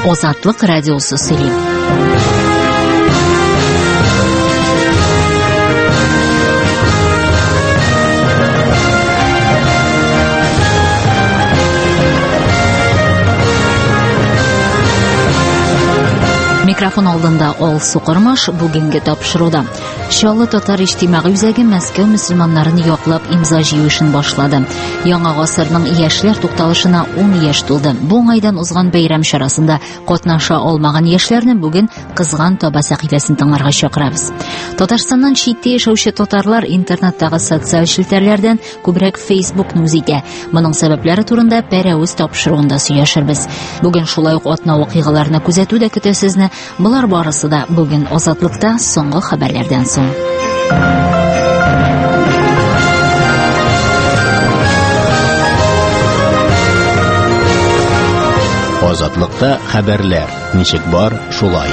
Озатлык радиосы сөйли. Микрофон алдында Ол Сукырмаш бүгенге тапшыруда. Чаллы татар иҗтимагый үзәге Мәскәү мөселманнарын яклап имза җыю эшен башлады. Яңа гасырның яшьләр тукталышына 10 яшь тулды. Бу айдан узган бәйрәм чарасында катнаша алмаган яшьләрне бүген Кызган таба сәхифәсен тыңларга чакырабыз. Татарстаннан читтә яшәүче татарлар интернеттагы социаль челтәрләрдән күбрәк Facebook-ны үз итә. Моның сәбәпләре турында пәрәүз тапшыруында сөйләшербез. Бүген шулай ук атна вакыйгаларны күзәтүдә көтә сезне. Булар барысы да бүген Азатлыкта соңгы хәбәрләрдән соң. Азатлыкта хәбәрләр. Ничек бар, шулай.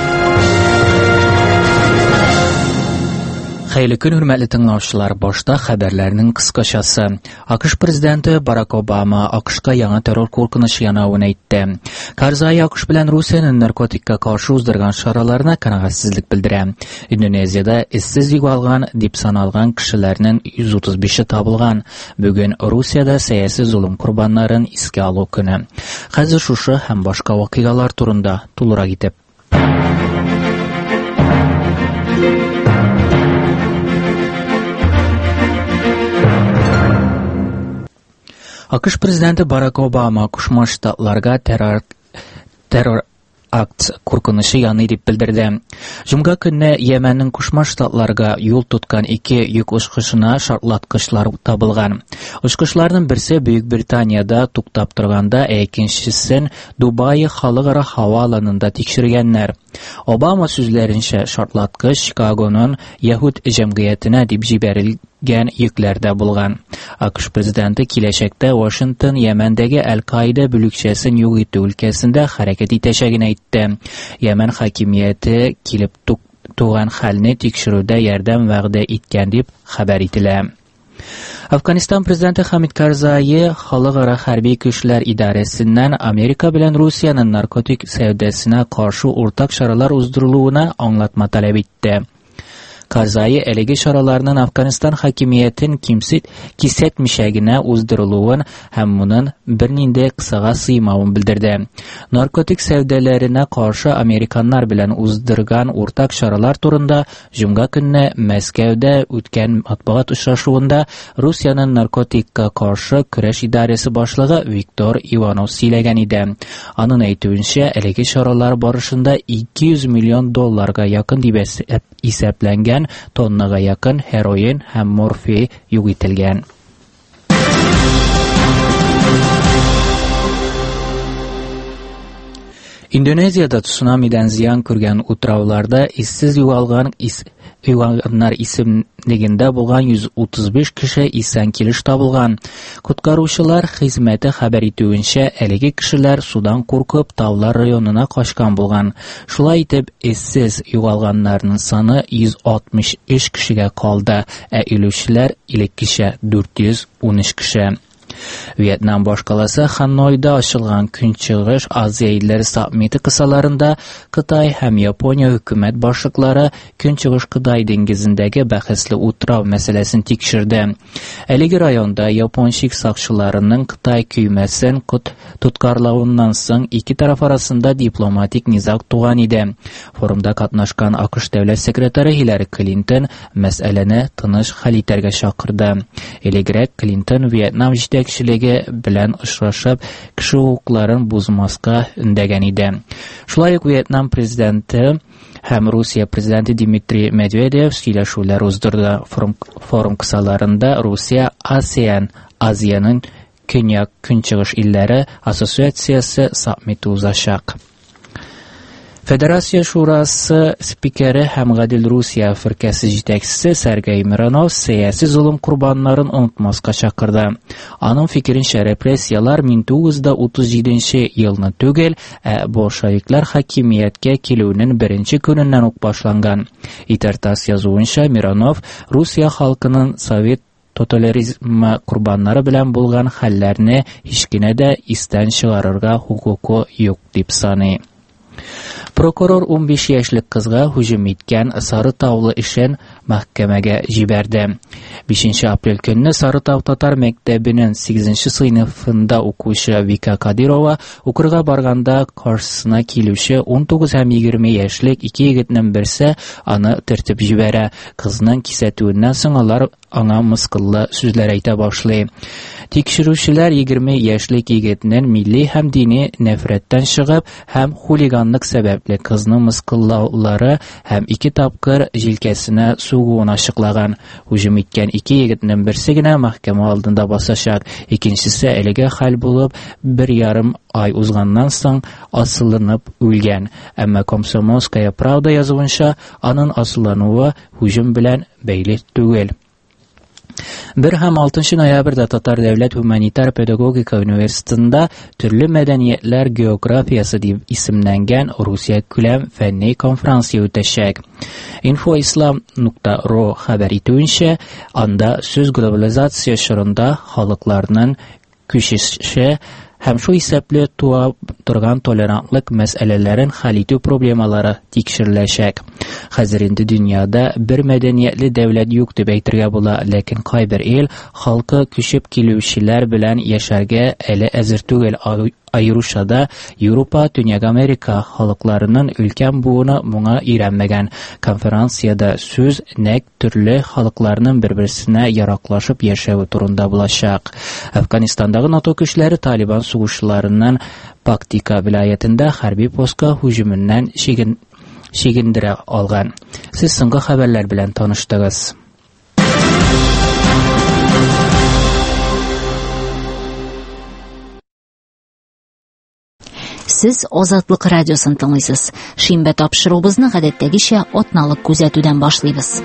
Хәйле көн, хөрмәтле тыңлаучылар, башта хәбәрләрнең кыскачасы. АКШ президенты Барак Обама АКШка яңа террор куркынышы янавын әйтте. Карзай АКШ белән Русияның наркотикка каршы уздырган чараларына канәгатьсезлек белдерә. Индонезиядә эссез югалган дип саналган кешеләрнең 135-е табылган. Бүген Русиядә сәяси зулым курбаннарын искә алу көне. Хәзер шушы һәм башка вакыйгалар турында тулырак итеп. АКШ президенты Барак Обама Кушма Штатларга террор акт куркынышы яны дип белдерде. Җомга көнне Йеменның Кушма Штатларга юл тоткан 2 йөк очкышына шартлаткычлар табылган. Очкышларның берсе Бөек Британияда туктап торганда, икенчесен Дубай халыкара һава аланында тикшергәннәр. Обама сүзләренчә шартлаткыч Чикагоның Яһуд җәмгыятенә дип җибәрелгән йөкләрдә булган. АКШ президенты киләчәктә Вашингтон Йемендәге Аль-Каида бүлекчәсен юк итү өлкәсендә хәрәкәт итәчәген әйтте. Йемен хакимияте килеп туган хәлне тикшерүдә ярдәм вәгъдә иткән дип хәбәр ителә. Афганистан президенты Хамид Карзай халыкара хәрби көчләр идарәсеннән Америка белән Русияның наркотик сәүдәсенә каршы уртак чаралар уздырылуына аңлатма таләп итте. Карзай әлеге чараларның Афганистан хакимиятен кисәтмичә генә уздырылуын һәм моның бернинди кысага сыймавын белдерде. Наркотик сәүдәләренә каршы американнар белән уздырган уртак чаралар турында җомга көнне Мәскәүдә үткән матбугат очрашуында Русияның наркотикка каршы көрәш идарәсе башлыгы Виктор Иванов сөйләгән иде. Аның әйтүенчә, әлеге чаралар барышында $200 миллион якын дип исәпләнгән тоннага якын heroin һәм морфий юк ителгән. Индонезиядә цунамидан зыян күргән утрауларда иссез югалганнар исемлегендә булган 135 кеше исән килеш табылган. Коткаручылар хезмәте хәбәр итүенчә, әлеге кешеләр судан куркып Таулар районына качкан булган. Шулай итеп, иссез югалганнарның саны 163 кешегә калды, ә үлүчеләр элеккечә 413 кеше. Вьетнам башкаласы Ханойда ачылган Көнчыгыш Азия илләре саммиты кысаларында Кытай һәм Япония хөкүмәт башлыклары Көнчыгыш Кытай диңгезендәге бәхәсле утрау мәсьәләсен тикшерде. Әлеге районда япончик сакчыларының Кытай көймәсен тоткарлауыннан соң ике тараф арасында дипломатик низак туган иде. Форумда катнашкан АКШ дәүләт секретаре Хиллари Клинтон мәсьәләне тыныч хәл итәргә чакырды. Элегрәк Клинтон Вьетнам җитәкчелеге белән очрашып, кеше хукукларын бузмаска өндәгән иде. Шулай ук Вьетнам президенты һәм Русия президенты Дмитрий Медведев сөйләшүләр уздырды. Форум кысаларында Русия АСЕАН Азияның Көньяк-Көнчыгыш илләре ассоциациясе саммиты узачак. Федерация шурасы спикеры һәм Гадел Русия фиркәсе җитәкчесе Сергей Миронов сәяси зулым курбаннарын онытмаска чакырды. Аның фикеренчә, репрессиялар 1937 елны түгел, ә большевиклар хакимияткә килүнең беренче көненнән үк башланган. Интертас язуынча, Миронов Русия халкының совет тоталитаризмы курбаннары белән булган хәлләрне һичкенә дә истән чыгарырга хукукы юк дип саный. Prokuror 15 яшьлек кызга һөҗүм иткән Сарытаулы эшен мәхкәмәгә җибәрде. 5 апрель көнне Сарытау татар мәктәбенең 8 сыйныфында укучы Вика Кадирова укырга барганда каршысына килүче 19 һәм 20 яшьлек ике егетнең берсе аны төртеп җибәрә. Кызның кисәтүеннән соң алар аңа мыскыллы сүзләр әйтә башлый. Тикшерүчеләр 20 яшьлек егетнең милли һәм дини нәфрәттән чыгып һәм хулиганлык сәбәпле кызның мыскыллаулары һәм 2 тапкыр җилкәсенә сугуын ачыклаган. Һөҗүм иткән ике егетнең берсе генә мәхкәмә алдында басачак, икенчесе әлегә хәл булып 1,5 ай узганнан соң асылынып үлгән. Әмма Комсомольская правда язуынча, аның асылынуы һөҗүм белән бәйле түгел. 1 һәм 6 ноябрьдә Татар дәүләт гуманитар педагогика университетында төрле мәдәниятләр географиясы дип исемләнгән Русия күләм фәнни конференция үтәчәк. Infoislam.ru хәбәр итүенчә, анда сүз глобализация чорында халыкларның күчеше һәм шу исәпле туа торган толерантлык мәсьәләләрен хәл итү проблемалары тикшереләчәк. Хәзер инде дөньяда бер мәдәниятле дәүләт юк дип әйтергә була, ләкин кайбер ил халкы күчеп килүчеләр белән яшәргә әле әзер түгел. Айрушада Европа, Төньяк Америка халыкларының өлкән буыны моңа өйрәнмәгән. Конференцияда сүз нәкъ төрле халыкларның бер-берсенә яраклашып яшәүе турында булачак. Әфганистандагы НАТО көчләре Талибан сугышларының Пактика вилаятында хәрби постка һөҗүменнән чигендерә алган. Сез соңгы хәбәрләр белән таныштыгыз. Сез Азатлык радиосын тыңлыйсыз. Шимбә тапшыруыбызны гадәттәгечә атналык күзәтүдән башлыйбыз.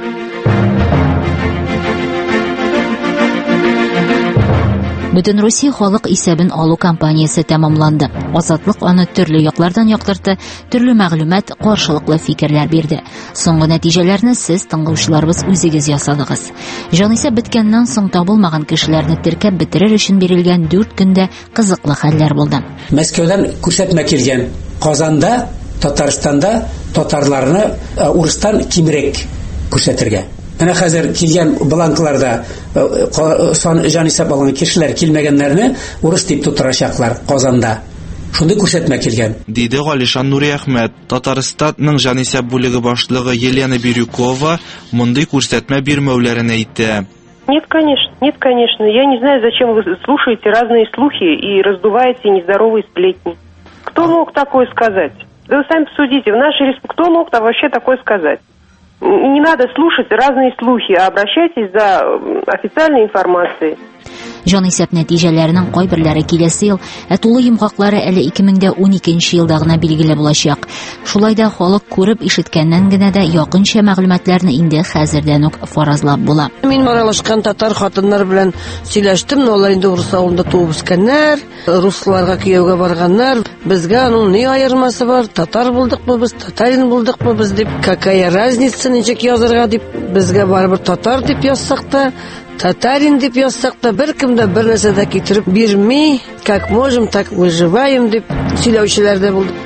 Бүтән Русия халык исәбен алу кампаниясе тәмамланды. Азатлык аны төрле яклардан яктыртты, төрле мәгълүмат, каршылыклы фикерләр бирде. Соңгы нәтиҗәләрне сез тыңлаучыларыбыз үзегез ясадыгыз. Җанисәп беткәннән соң табылмаган кешеләрне теркәп бетерер өчен бирелгән 4 көндә кызыклы хәлләр булды. Мәскәүдән күрсәтмә килгән. Казанда, Татарстанда татарларны урыстан кимрәк күрсәтергә. Әнә хәзер килгән бланкларда сан җанисәп алган кешеләр килмәгәннәрне урыс дип тутырачаклар Казанда. Шундый күрсәтмә килгән. Диде Галишан Нури Әхмәт. Татарстанның җанисәп бүлеге башлыгы Елена Бирюкова мондый күрсәтмә бирмәүләрен әйтте. Нет, конечно. Я не знаю, зачем вы слушаете разные слухи и раздуваете нездоровые сплетни. Кто мог такое сказать? Да вы сами посудите, в нашей республике кто мог вообще такое сказать? Не надо слушать разные слухи, а обращайтесь за официальной информацией. Җанисәп нәтиҗәләренең кайберләре киләсе ел, тулы йомгаклары әле 2012 елда гына билгеле булачак. Шулай да халык күреп ишеткәннән генә дә якынча мәгълүматларны инде хәзердән үк фаразлап була. Мин аралашкан татар хатыннар белән сөйләштем, алар инде урыс авылында туып үскәннәр, русларга кияүгә барганнар. Безгә аның ни аермасы бар? Татар булдыкмы без, татарин булдыкмы без дип, какая разница, ничек язарга дип, безгә барыбер татар дип язсак та, татарин дип язсак та, беркем дә бер нәрсә дә китереп бирми, как можем, так выживаем дип сөйләүчеләр дә булды.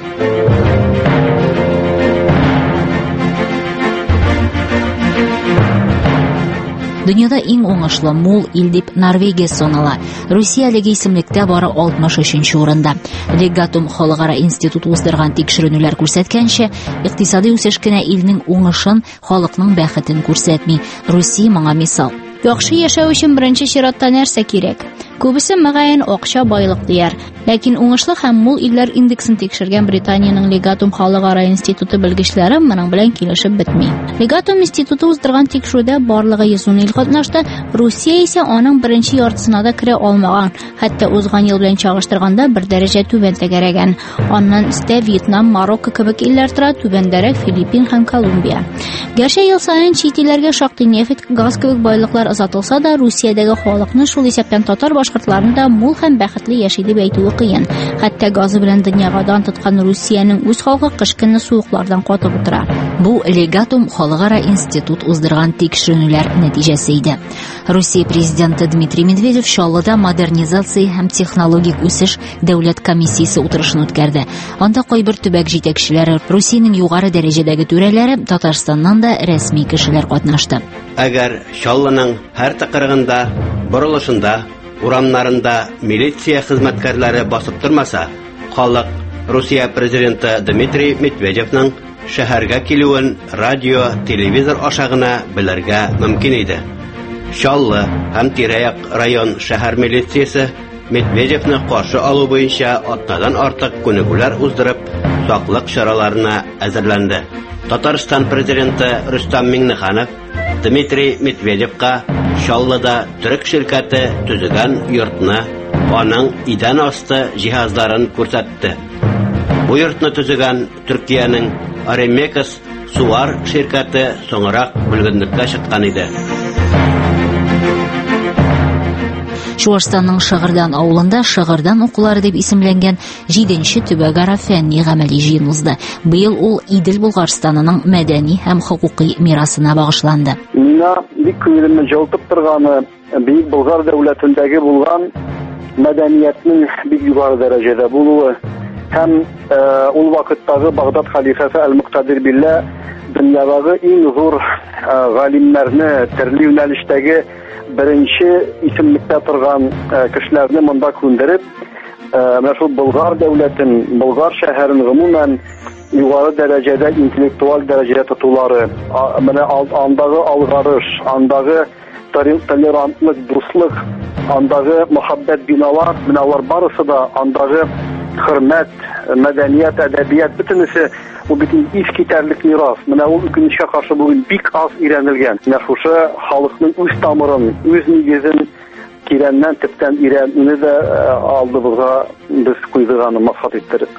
Дөньяда иң уңышлы мул ил дип Норвегия санала. Русия әлеге исемлектә бары 63-нче урында. Легатум халыкара институты уздырган тикшерүләр күрсәткәнчә, икътисади үсеш кенә илнең уңышын, халыкның бәхетен күрсәтми. Русия моңа мисал. Яхшы яшәү өчен беренче чиратта нәрсә кирәк? Күбесе мәгәен акча, байлык дияр. Ләкин уңышлы һәм мул илләр индексын тикшергән Британиянең Легатум халыкара институты белгечләре моның белән килешеп бетми. Легатум институты уздырган тикшерүдә барлыгы 110 ил катнашты, Русия исә аның беренче яртысына да керә алмаган. Хәтта узган ел белән чагыштырганда бер дәрәҗә түбән тәгәрәгән. Аннан өстә Вьетнам, Марокко кебек илләр тора, түбәндәрәк Филиппин һәм Колумбия. Гәрчә ел саен чит илләргә шактый нефть, газ кебек байлыклар озатылса да, Русиядәге халыкны шул исәптән татар башкортларында мул һәм бәхетле яши дип әйтүе кыен. Хәтта газы белән дөньяга дан тоткан Русиянең үз халкы кыш көнне суыклардан катып утыра. Бу Легатум халыкара институт уздырган тикшерүләр нәтиҗәсе иде. Русия президенты Дмитрий Медведев Чаллыда модернизация һәм технологик үсеш дәүләт комиссиясе утырышын үткәрде. Анда кайбер төбәк җитәкчеләре, Русиянең югары дәрәҗәдәге түрәләре, Татарстаннан да рәсми кешеләр катнашты. Әгәр Чаллының һәр тыкырыгында, борылышында, урамнарында милиция хезмәткәрләре басып тормаса, халык Русия президенты Дмитрий Медведевның шәһәргә килүен радио, телевизор аша гына белергә мөмкин иде. Чаллы һәм тирә-як район шәһәр милициясе Медведевны каршы алу буенча атнадан артык күнегүләр уздырып, саклык чараларына әзерләнде. Татарстан президенты Рөстәм Миңнеханов Дмитрий Медведевка Чаллыда төрек ширкәте төзегән йортны, аның идән асты җиһазларын күрсәтте. Бу йортны төзегән Төркиянең Аремекас Суар ширкәте соңрак бүлгенлеккә чыккан иде. Чуашстанның Шыгырдан авылында Шыгырдан укулары дип исемләнгән 7нче төбәкара фәнни гамәли җыен узды. Быел ул Идел Булгарстанының мәдәни һәм хукукый мирасына багышланды. Миңа бик күңелемне җылытып торганы Бөек Болгар дәүләтендәге булган мәдәниятнең бик югары дәрәҗәдә булуы һәм ул вакыттагы Багдад халифасы Әл-Муктадир Билла дөньядагы иң зур галимнәрне төрле юнәлештәге беренче исемлектә торган кешеләрне монда күндереп, менә шул Болгар дәүләтен, Болгар шәһәрен гомумән югары дәрәҗәдә интеллектуаль дәрәҗәдә тотулары, менә андагы алгарыш, андагы толерантлык, дуслык, андагы мөхәббәт биналар, менә алар барысы да андагы хөрмәт, мәдәният, әдәбият бөтенесе ул бит искитәрлек мирас. Менә ул үкенечкә каршы бүген бик аз өйрәнелгән. Менә шушы халыкның үз тамырын, үз нигезен кирәннән төптән өйрәнүне дә алдыбызга без куйдыганы максат иттереп.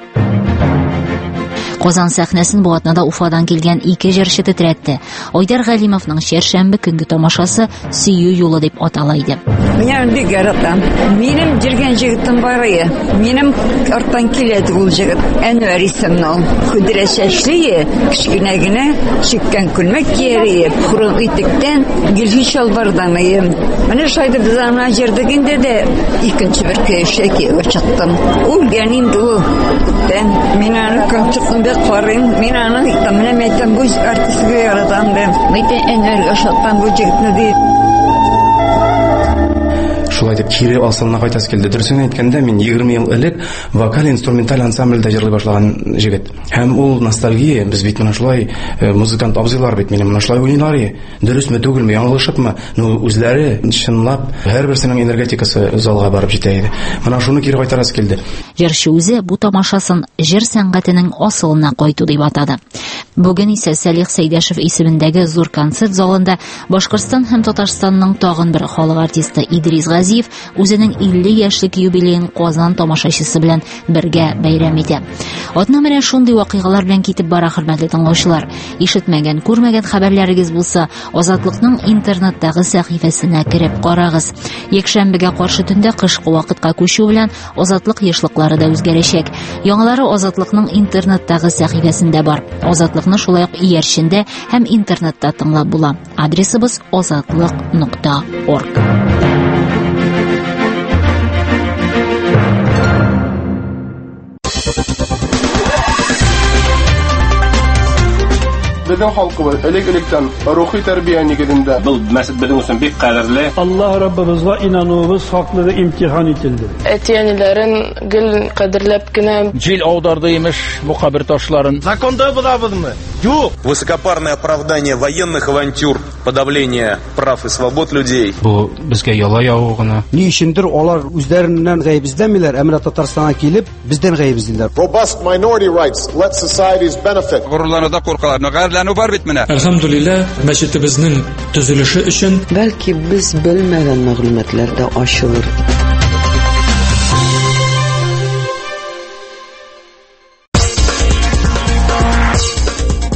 Казан сәхнәсен бу атнада Уфадан килгән ике җырчы тетрәтте. Айдар Галимовның шәршәмбе көнге тамашасы Сөю юлы дип атала иде. Менә бик яратам. Минем җиргән җегетем бар иде. Минем арттан киләде ул җегет. Әнвәр исемнән. Күдрә чәчле, кичкенә генә, чиккән күлмәк киярие, хурын итектән, гилфи шалбардан ием. Менә шайды без ана җирдә инде дә икенче бер көйшәкә чыктым. Ул гәнин ул. Мин аны концертында карыйм. Мин аны тәмле мәйтәм бу артистка яратам да. Мәйтә энергия шаттан бу җегетне ди. Шулай дип кире асылына кайтасы килде. Дөресен әйткәндә, мин 20 ел элек вокаль-инструменталь ансамбльдә җырлый башлаган җегет. Һәм ул ностальгия, без бит менә шулай музыкант абзыйлар бит минем менә шулай уйныйлар. Дөресме, түгелме, яңгылышыпмы? Ну, үзләре чынлап һәрберсенең энергетикасы залга барып җитә иде. Менә шуны кире кайтарасы килде. Җырчы үзе бу тамашасын җыр сәнгатенең асылына кайту дип атады. Бүген исә Салих Сәйдәшев исемендәге зур концерт залында Башкортстан һәм Татарстанның тагын бер халык артисты Идрис Газиев үзенең 50 яшьлек юбилеен Казан тамашачысы белән бергә бәйрәм итә. Атна менә шундый вакыйгалар белән китеп бара, хөрмәтле тыңлаучылар. Ишетмәгән, күрмәгән хәбәрләрегез булса, Азатлыкның интернеттагы сәхифәсенә кереп карагыз. Якшәмбегә каршы төндә кышкы вакытка күчү белән Азатлык ешлыклары да үзгәрәчәк. Яңалары Азатлыкның интернеттагы сәхифәсендә бар. Азатлыкны шулай ук иярчендә һәм интернетта тыңлап була. Адресыбыз azatlyk.org. Безнең халкыбыз элек-электән рухи тәрбия нигезендә. Бу мәсҗид безнең өчен бик кадерле. Аллаһ Раббыбызга инануыбыз хаклыгы имтихан ителде. Әтиәниләрен гел кадерләп кенә Җил аударды имеш бу кабер ташларын. Законда булабызмы? Юк. Высокопарное оправдание военных авантюр, подавление прав и свобод людей. Бу безгә яла яву гына. Ни өчендер алар үзләреннән гаеп эзләмиләр, әмма Татарстанга килеп бездән гаеп эзлиләр. Robust minority rights let societies benefit. Горурларда куркалар, гайрләнү бар бит менә. Әлхәмдүлилләh, мәчетебезнең төзелеше өчен бәлки без белмәгән мәгълүматлар да ачылыр.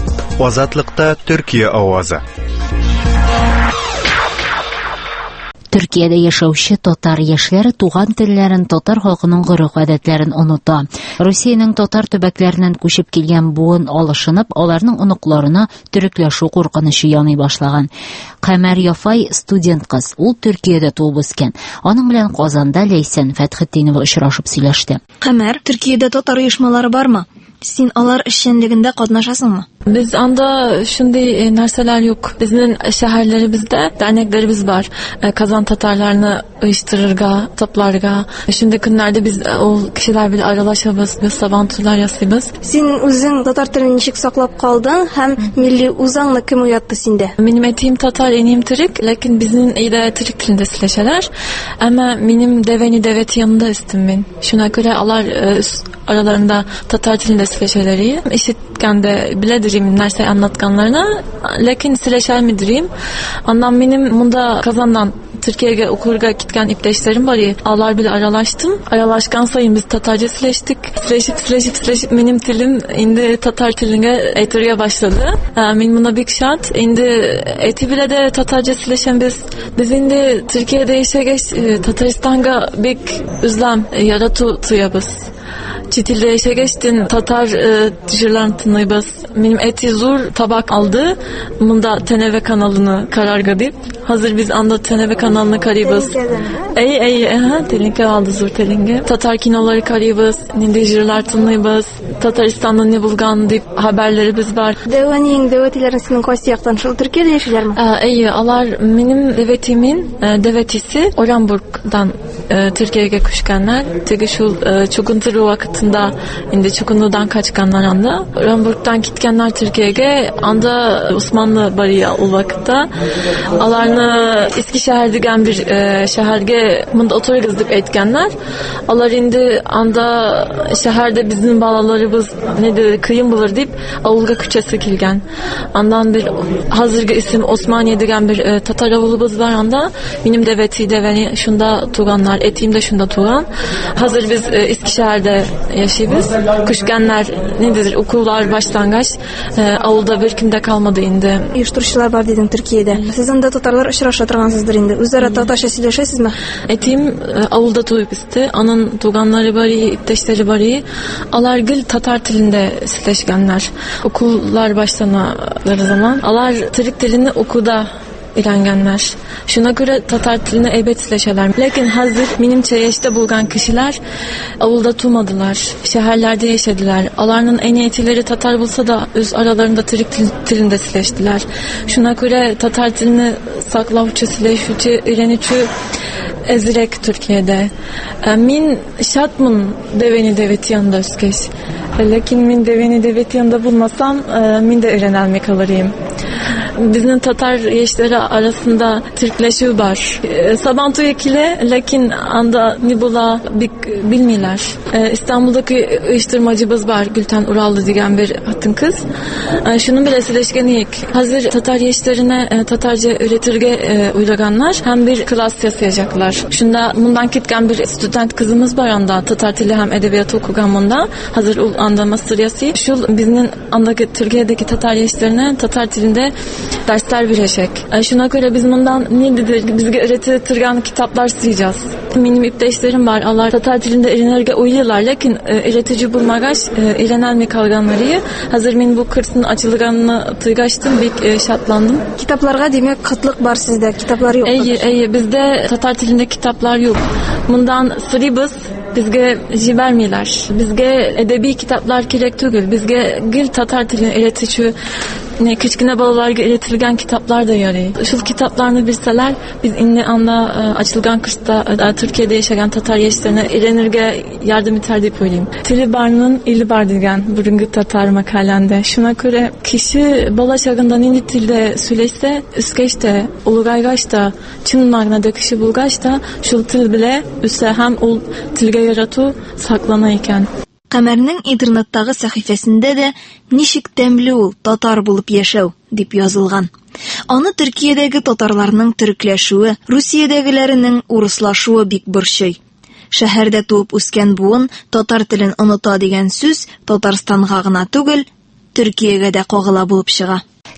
Азатлыкта Төркия авазы. Төркиядә яшәүче татар яшьләре туган телләрен, татар халкының гореф-гадәтләрен оныта. Русиянең татар төбәкләреннән күчеп килгән буын алышынып, аларның оныкларына төрекләшү куркынычы яный башлаган. Камәр Яфай студент кыз, ул Төркиядә туып үскән. Аның белән Казанда Ләйсән Фәтхетдинова очрашып сөйләште. Камәр, Төркиядә татар оешмалары бармы? Син алар эшчәнлегендә катнашасыңмы? Biz anda şunday narsalar yok. Bizim şehirlerimizde derneklerimiz var. Kazan Tatarlarını uyuştururga, toplarga. Şimdi günlerde biz o kişiler bile aralaşabız, biz sabantular yasayız. Син үзең татар телен ничек саклап калдың һәм милли үзаңны кем уятты синдә? Benim etim Tatar, enim Türk. Lakin bizim iyide Türk dilinde söyleşeler. Ama benim deveti yanında istim ben. Şuna göre alar aralarında Tatar dilinde söyleşeleri. İşitken de biledir narsa anlatkanlarına, lakin sileşer midiriyim. Ondan benim bunda Kazan'dan Türkiye'ye okurga gitken ipteşlerim var ya, ağlar bile aralaştım. Aralaşkan sayın biz Tatarca sileştik. Sileşip benim tilim indi Tatar tiline eğitiriye başladı. Benim buna bir şart. İndi eti bile de Tatarca sileşen biz indi Türkiye'de yaşageç Tataristan'a bir üzlem yaratıyabız. Çitilde yaşa geçtin Tatar dışarılarını tınlaybız. Benim eti zor tabak aldı. Bunda TNV kanalını kararga deyip. Hazır biz anda TNV kanalını karayız. Telinke aldı zor telinke. Tatar kinoları karayız. Nindejirler tınlaybız. Tataristan'da ne bulgan deyip haberleri biz var. Devetilerin senin koysi yaktan şul Türkiye'de yaşaylar mı? Alar benim devetimin devetisi Oranburg'dan Türkiye'ye kuşkanlar. Tegi şul çokunturu vakitinde indi çokunludan kaçkanlar anda. Oranburg'dan gitkenler Türkiye'ye anda Osmanlı bariya o vakitte. Alarını Eskişehir digen bir şehirge bunda otorgaz deyip etkenler. Alar indi anda şehirde bizim balalarımız nedir kıyım bulur deyip avulga küçesi kilgen. Andan bir hazırga isim Osmaniye digen bir Tatar avulumuz var anda. Benim deveti deveni şunda tuğanlar, etiğim de şunda tuğan. Hazır biz Eskişehir'de yaşayız. Kuşkenler nedir okullar başlangıç. Avulda bir kimde kalmadı indi. Uyuşturucular var dedim Türkiye'de. Sizin de Tatarlar aşırı turgansızdır indi. Üzere Tatarca söyleşesiz mi? Etiğim avulda tuğup isti. Anın tuğanları bari, ipteşleri bari. Alar gül Tatar tilinde söyleşkenler. Okullar başlanaları zaman. Alar Türk dilini okulda öğrengenler. Şuna göre Tatar dilini elbet söyleşeler. Lakin hazır benim çeyeşte bulgan kişiler avulda tuğmadılar. Şehirlerde yaşadılar. Alarının en iyetileri Tatar bulsa da öz aralarında Türk dilinde söyleştiler. Şuna göre Tatar dilini saklavçı, söyleşücü, öğrenici ezirek Türkiye'de. Min şatmın deveti yanında özkeş. Lakin min deveti yanında bulmasam min de öğrenelmek alırım. Bizim Tatar yaşları arasında Türkleşiyor var. Sabantu ekile, lakin anda nibula bilmiyorlar. İstanbul'daki uyuşturmacımız var, Gülten Urallı diyen bir hatın kız. Şunun bile sileşkeniyik. Hazır Tatar yaşlarına Tatarca öğretirge uylaganlar hem bir klas yasayacaklar. Şunda bundan gitken bir student kızımız var anda Tatar dili hem edebiyatı okugan bunda. Hazır anda master yası. Şu bizim andaki Türkiye'deki Tatar yaşlarına Tatar dilinde dersler verecek. Şuna göre biz bundan ne dedi? Bizge öğretirgen kitaplar sıyacağız. Benim ipteşlerim var. Allah Tatar dilinde öğrenirge uyuyorlar. Lakin öğretici bulmagaş öğrenelme kalganları. Hazır benim bu kursun açılganını tıygaçtım. Bir şatlandım. Kitaplarga demek kıtlık var sizde. Kitaplar yok. Bizde Tatar dilinde kitaplar yok. Bundan sıribız. Bizge jibermiler. Bizge edebi kitaplar gerek değil. Bizge gül Tatar dilini öğretici küçüküne balalarga iletilgen kitaplar da yarıyor. Şu kitaplarını bilseler biz inni anda açılgan kışta Türkiye'de yaşayan Tatar yaşlarına öğrenirge yardım iter deyip olayım. Tilibar'ın İlibar diyen burungu Tatar makalende. Şuna göre kişi bala şagından indi tilde söyleşse üskeşte, ulugaygaşta, çın magnada kişi bulgaşta şu til bile üsse hem ol tilge yaratı saklanayken. Камәрнең интернеттагы сәхифәсендә дә ничек тәмле ул татар булып яшәү дип язылган. Аны Төркиядәге татарларның төрекләшүе, Русиядәгеләренең урыслашуы бик борчый. Шәһәрдә туып үскән буын татар телен оныта дигән сүз Татарстанга гына түгел, Төркиягә дә кагыла булып чыга.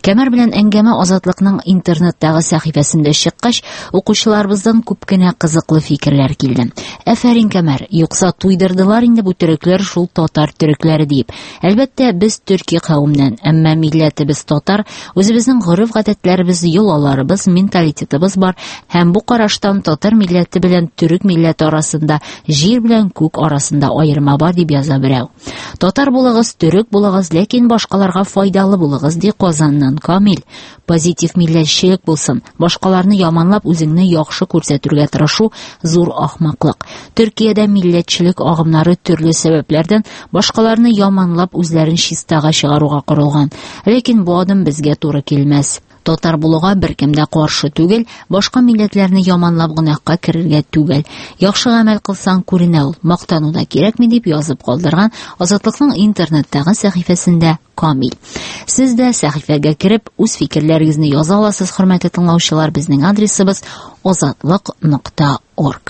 Кәмәр белән әңгәмә Азатлыкның интернеттагы сәхифәсендә чыккач, укучыларыбыздан күп кенә кызыклы фикерләр килде. Әфәрин, Кәмәр, юкса туйдырдылар инде бу төрекләр шул татар төрекләре дип. Әлбәттә, без төрки кавымнан, әмма милләтебез татар, үзебезнең гореф-гадәтләребез, йолаларыбыз, менталитетыбыз бар, һәм бу караштан татар милләте белән төрек милләте арасында, җир белән күк арасында аерма бар дип яза берәү. Татар булыгыз, төрек булыгыз, ләкин башкаларга файдалы булыгыз ди Казаннан Камил. Позитив милләтчелек булсын, башкаларны яманлап үзеңне яхшы күрсәтергә тырышу зур ахмаклык. Төркиядә милләтчелек агымнары төрле сәбәпләрдән башкаларны яманлап үзләрен чистага чыгаруга корылган. Ләкин бу адым безгә туры килмәс. Татар булуга беркем дә каршы түгел, башка милләтләрне яманлап гынакка керергә түгел. Яхшы гамәл кылсаң күренә ул, мактану да кирәкми дип язып калдырган Азатлыкның интернеттагы сәхифәсендә Камил. Сез дә сәхифәгә кереп үз фикерләрегезне яза аласыз, хөрмәтле тыңлаучылар. Безнең адресыбыз azatlyk.org.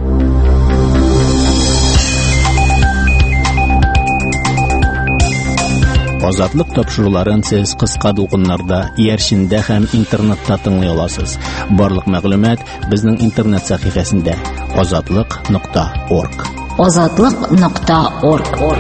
Азатлык тапшыруларын сез кыска дулкыннарда, иярчендә һәм интернетта тыңлый аласыз. Барлык мәгълүмат безнең интернет сәхифәсендә azatlyk.org. azatlyk.org.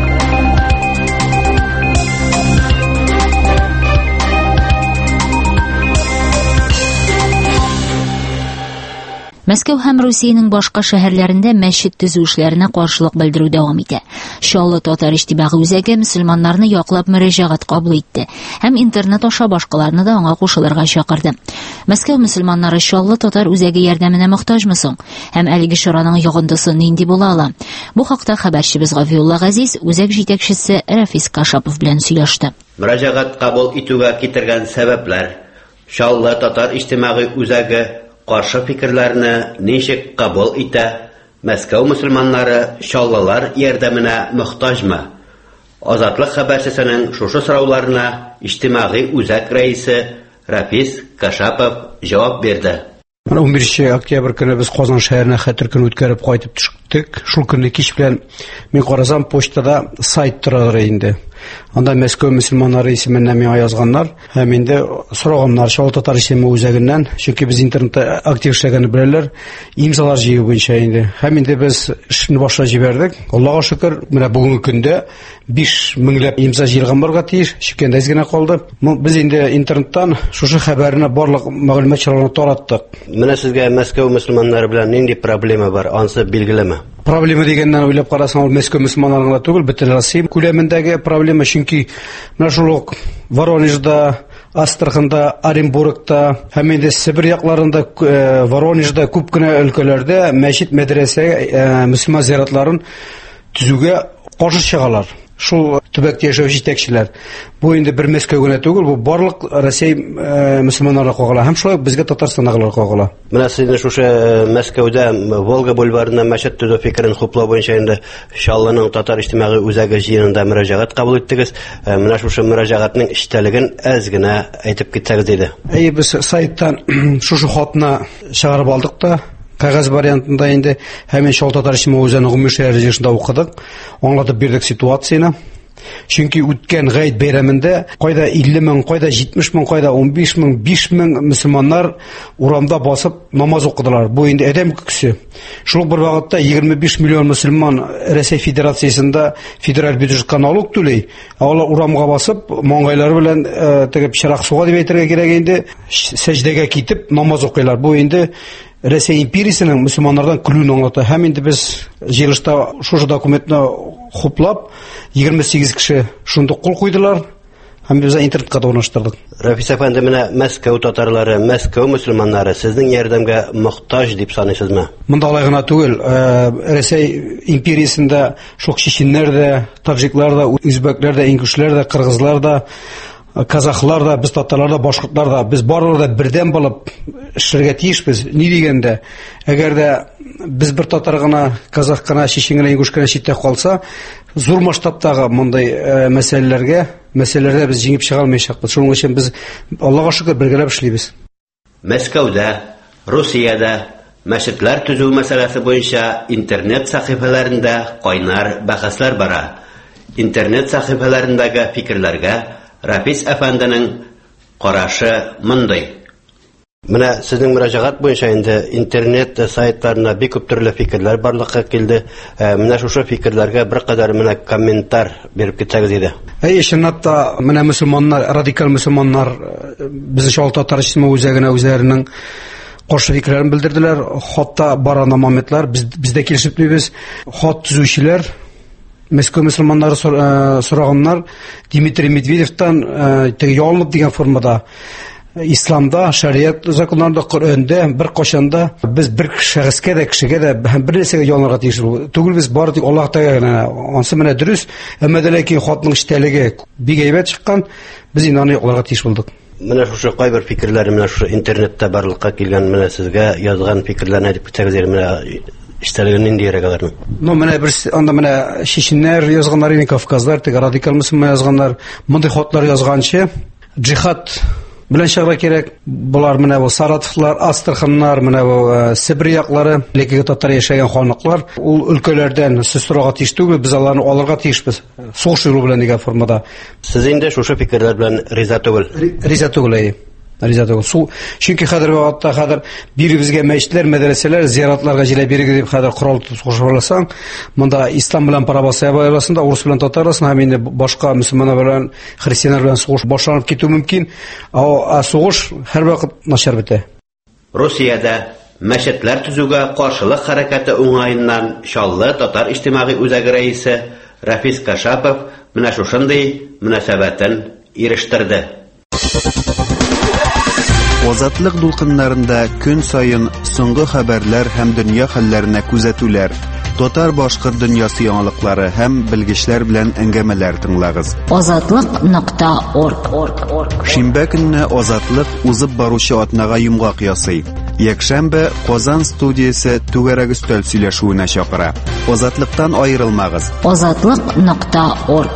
Мәскәү һәм Русиянең башка шәһәрләрендә мәчет төзү эшләренә каршылык белдерү дәвам итә. Чаллы татар иҗтимагый үзәге мөселманнарны яклап мөрәҗәгать кабул итте һәм интернет аша башкаларны да аңа кушылырга чакырды. Мәскәү мөселманнары Чаллы татар үзәге ярдәменә мохтаҗмы соң? Һәм әлеге чараның ягындысы нинди була ала? Бу хакта хәбәрчебез Гафиулла Газиз үзәк җитәкчесе Рафис Кашапов белән сөйләште. Мөрәҗәгать кабул итүгә китергән сәбәпләр, Чаллы татар иҗтимагый үзәге каршы фикерләрне ничек кабул итә? Мәскәү мөселманнары чаллылар ярдәменә мохтаҗмы? Азатлык хәбәрчесенең шушы сорауларына иҗтимагый үзәк рәисе Рафис Кашапов җавап бирде. 11 октябрь көне без Казан шәһәренә хәтер көн үткәреп кайтып төштек. Шул көнне кич белән мин карасам, почтада сайт тора инде. Анда Мәскәү мөселманнары исеменнән миңа язганнар. Һәм инде сораганнар Чаллы татар иҗтимагый үзәгеннән, чөнки без интернетта актив эшләгәнне беләләр, имзалар җыю буенча инде. Һәм инде без эшне башлап җибәрдек. Аллага шөкер, менә бүгенге көндә 5 меңләп имза җыелган барга тиеш, шикәндәз генә калды. Без инде интернеттан шушы хәбәрне барлык мәгълүматларны тараттык. Менә сезгә Мәскәү мөселманнары белән нинди проблема бар? Ансы билгелеме? Проблема дигәннән уйлап карасаң, ул Мәскәү мөселманнарына түгел, бөтен Россия күләмендәге проблема, чөнки менә шул ук Воронежда, Астраханда, Оренбургта, һәм инде Сибир якларында, Воронежда, күп кенә өлкәләрдә мәчет, мәдрәсә, мөселман зиратларын төзүгә каршы чыгалар. Шул төбәктә яшәүче җитәкчеләр. Бу инде бер Мәскәү генә түгел, бу барлык Россия мөселманнары кагыла. Һәм шулай безгә Татарстандагылар кагыла. Менә сез шушы Мәскәүдә Волга бульварында мәчет төзү фикерен хуплау буенча инде Чаллының татар иҗтимагый үзәге җыенында мөрәҗәгать кабул иттегез. Менә шушы мөрәҗәгатьнең эчтәлеген әз генә әйтеп китсәгез диде. Без сайттан шушы хатны чыгарып алдык та, кагаз вариантында инде һәм Чаллы татар иҗтимагый үзәгенең гомуми рәҗешендә укыдык, аңлатып бирдек ситуацияны. Чөнки үткән Гайд бәйрәмендә кайда 50 мең, кайда 70 мең, кайда 15 мең, 5 мең мөселманнар урамда басып намаз укыдылар. Бу инде адәм күксе. Шул бер вакытта 25 миллион мөселман Россия Федерациясендә федераль бюджетка налог түләй. Алар урамга басып, маңгайлары белән тегеп чирак суга дип әйтергә кирәк инде, сәҗдәгә китеп намаз укыйлар. Бу инде Россия империясының мөселманнардан көлүен аңлата. Һәм инде без җыелышта шушы документны хуплап 28 кеше шунда кул куйдылар. Һәм без интернетка да урнаштырдык. Рафис әфәнде, менә Мәскәү татарлары, Мәскәү мөселманнары сезнең ярдәмгә мохтаҗ дип саныйсызмы? Монда алай гына түгел. Россия империясендә шул чеченнәр дә, таҗиклар да, үзбәкләр дә, ингушлар да, кыргызлар да, казахлар да, без татарлар да, башкортлар да, без барыбыз да бердәм булып эшләргә тиешбез. Ни дигәндә, әгәр дә без бер татар гына, казах кына, чечен гына, ингуш кына читтә калса, зур масштабтагы мондай мәсьәләләрдә без җиңеп чыга алмаячакбыз. Шуның өчен без Аллага шөкер бергәләп эшлибез. Мәскәүдә, Русиядә мәчетләр төзү мәсьәләсе буенча интернет сәхифәләрендә кайнар бәхәсләр бара. Интернет сәхифәләрендәге фикерләргә Рафис әфәнденең карашы мондай. Менә сезнең мөрәҗәгать буенча инде интернет сайтларына бик күп төрле фикерләр барлыкка килде. Менә шушы фикерләргә бер кадәр менә комментар биреп китсәгез иде. Чынлапта менә мөселманнар, радикаль мөселманнар безнең шул Татарстан үзәгенә үзләренең каршы фикерләрен белдерделәр. Хатта Барана Маметлар бездә килешепбез. Хат төзүчеләр Мәскәү мөселманнары сораганнар Дмитрий Медведевтан ялынып дигән формада исламда, шариат законнарында, Коръәндә бер кашанда без бер шәхескә дә, кешегә дә бер нәрсәгә ялынырга тиеш түгел, без бары тик Аллаһ Тәгалә. Ансы менә дөрес, әмма дә ләкин хатның эчтәлеге бик әйбәт чыккан, без инде аны ялынырга тиеш булдык. Менә шушы кайбер фикерләр менә шушы интернетта барлыкка килгән, менә сезгә язган фикерләрне дип китсәгез, менә иштәлеген ниндирәк аларның? Менә бер анда менә чеченнәр язганнар, Кавказлар, теге радикаль мөселман язганнар, мондый хатлар язганчы, джихад белән чыгыра кирәк. Булар менә бу Саратовлар, Астраханнар, менә бу Сибир яклары, леки татар яшәгән ханлыклар, ул өлкәләрдән сез сорауга тиеш түгел, без аларны алырга тиешбез. Сугыш белән дигән формада. Сез инде шушы фикерләр белән риза түгел. Риза түгел. Чөнки хәзерге вакытта хәзер биребезгә мәчетләр, мәдрәсәләр, зияратларга җилә бирегез дип хәзер корал сугышласаң, монда ислам белән парабасая арасында, урыс белән татар арасында һәм инде башка мөселманнар белән христианнар белән сугыш башланып китү мөмкин. Сугыш һәрвакыт начар бетә. Русиядә мәчетләр төзүгә каршылык хәрәкәте уңаеннан Чаллы татар иҗтимагый үзәге рәисе Рафис Кашапов менә шушындый мөнәсәбәтен ирештерде. Азатлык дулкыннарында көн сайын соңгы хәбәрләр һәм дөнья хәлләренә күзәтүләр, татар-башкорт дөньясы яңалыклары һәм белгечләр белән әңгәмәләр тыңлагыз. Азатлык.орг. Шимбә көнне Азатлык узып баручы атнага йомгак ясый. Якшәмбе Казан студиясе түгәрәк өстәл сөйләшүенә чакыра. Азатлыктан аерылмагыз. Азатлык.орг.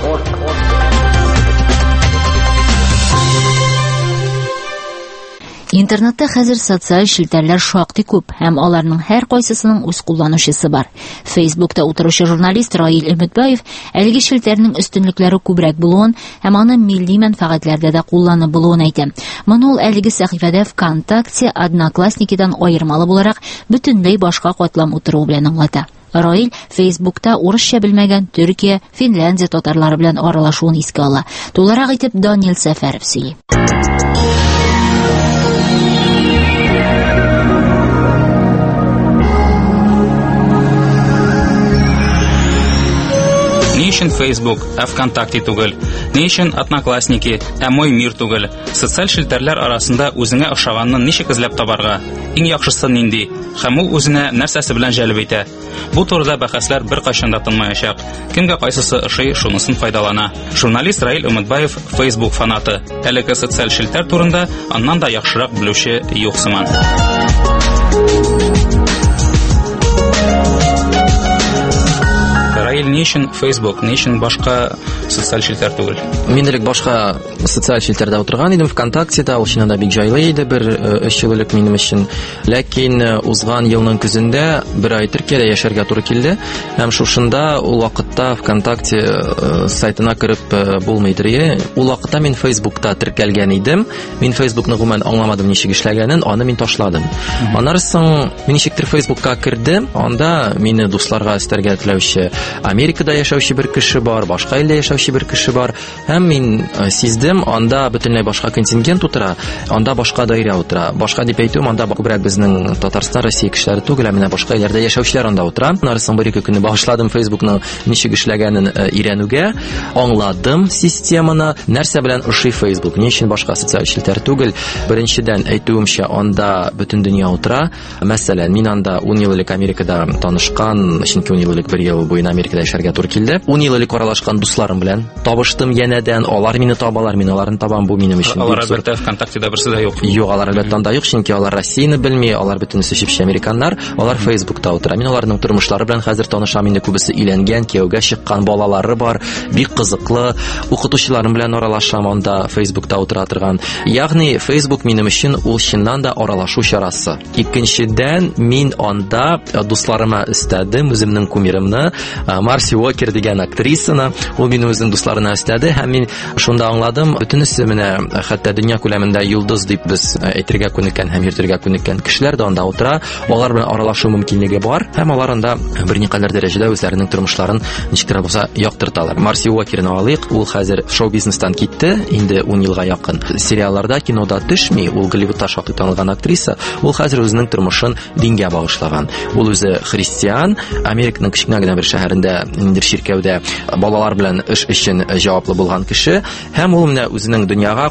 Интернетта хәзер социаль шелтәрләр шактый күп, һәм аларның һәр кайсысының үз кулланучысы бар. Facebook'та утыручы журналист Раил Өметбаев әлеге шелтәрнең өстенлекләре күбрәк булуын һәм аны милли мәнфәгатьләрдә дә кулланып булуын әйтә. Моны ул әлеге сәхифәдә ВКонтакте, Одноклассникидан аермалы буларак бөтенләй башка катлам утыру белән аңлата. Раил Facebook'та урысча белмәгән Төркия, Финляндия татарлары белән аралашуын искә ала. Туларак итеп Даниил Сәфәров сөйли. Ни өчен Facebook, ВКонтакте түгел, ни өчен Одноклассники, Мой мир түгел. Социаль шелтәрләр арасында үзеңә охшаганны ничек эзләп табарга? Иң яхшысы нинди? Һәм ул үзенә нәрсәсе белән җәлеп итә? Бу турыда бәхәсләр бер кайчан да тынмаячак. Кемгә кайсысы ошый, шунысын файдалана. Журналист Раил Өметбаев Facebook фанаты. Әлеге социаль шелтәр турында аннан да яхшырак белүче юк сыман. Ни өчен Facebook, ни өчен башка социаль шелтәр түгел? Мин элек башка социаль шелтәрдә утырган идем, ВКонтактеда, ул чинада бик җайлы иде, бер 3 ел элек минем өчен. Ләкин узган елның көзендә бер ай Төркиядә яшәргә туры килде. Һәм шушында ул вакытта ВКонтакте сайтына кирип булмыйдыр. Ул вакытта мин Facebook'та теркәлгән идем. Мин Facebook'ны гомумән аңламадым ничек эшләгәнен, аны мин ташладым. Аннан соң мин ничектер Facebook'ка кирдем, анда мине дусларга өстәргә теләүче Америкада яшәүче бер кеше бар, башка илдә яшәүче бер кеше бар. Һәм мин сиздем, анда бөтенләй башка контингент утыра, анда башка даирә утыра. Башка дип әйтүем, анда күбрәк безнең Татарстан, Россия кешеләре түгел, менә башка илләрдә яшәүчеләр анда утыра. Нарсын бер-ике көнне башладым Facebook'ның ничек эшләгәнен өйрәнүгә, аңладым системаны, нәрсә белән ошый Facebook, ни өчен башка социаль шелтәр түгел. Беренчедән әйтүемчә, анда бөтен дөнья утыра. Мәсәлән, мин анда 10 ел элек Америкада танышкан, чөнки 10 ел элек бер ел буена Америкада яшәргә туры килде. 10 ел элек аралашкан дусларым белән табыштым янәдән, алар мине табалар, мин аларны табам, бу минем өчен. Алар әлбәттә ВКонтактеда берсе дә юк. Юк, алар әлбәттә анда юк, чөнки алар Россияны белми, алар бөтенесе чипче американнар, алар Facebook'та утыра. Мин аларның тормышлары белән хәзер танышам, инде күбесе өйләнгән, кияүгә чыккан, балалары бар, бик кызыклы, укытучыларым белән аралашам, анда Facebook'та утыра торган. Ягъни Facebook минем өчен ул чыннан да аралашу чарасы. Икенчедән, мин анда дусларыма өстәдем үземнең кумирымны, Марси Уокер дигән актрисаны, ул минем үзем дусларына өстәде һәм мин шунда аңладым, бөтенесе менә хәтта дөнья күләмендә йолдыз дип без әйтергә күнеккән һәм йөртергә күнеккән кешеләр дә анда утыра, алар белән аралашу мөмкинлеге бар һәм алар анда берникадәр дәрәҗәдә үзләренең тормышларын ничектер булса яктырталар. Марси Уокерны алыйк, ул хәзер шоу-бизнестан китте, инде 10 елга якын. Сериалларда, кинода төшми, ул Голливудта шактый танылган актриса, ул хәзер үзенең тормышын дингә багышлаган. Ул үзе христиан, Американың кечкенә генә бер шәһәрендә, инде чиркәүдә балалар белән эш өчен җаваплы булган кеше, һәм ул менә үзенең дөньяга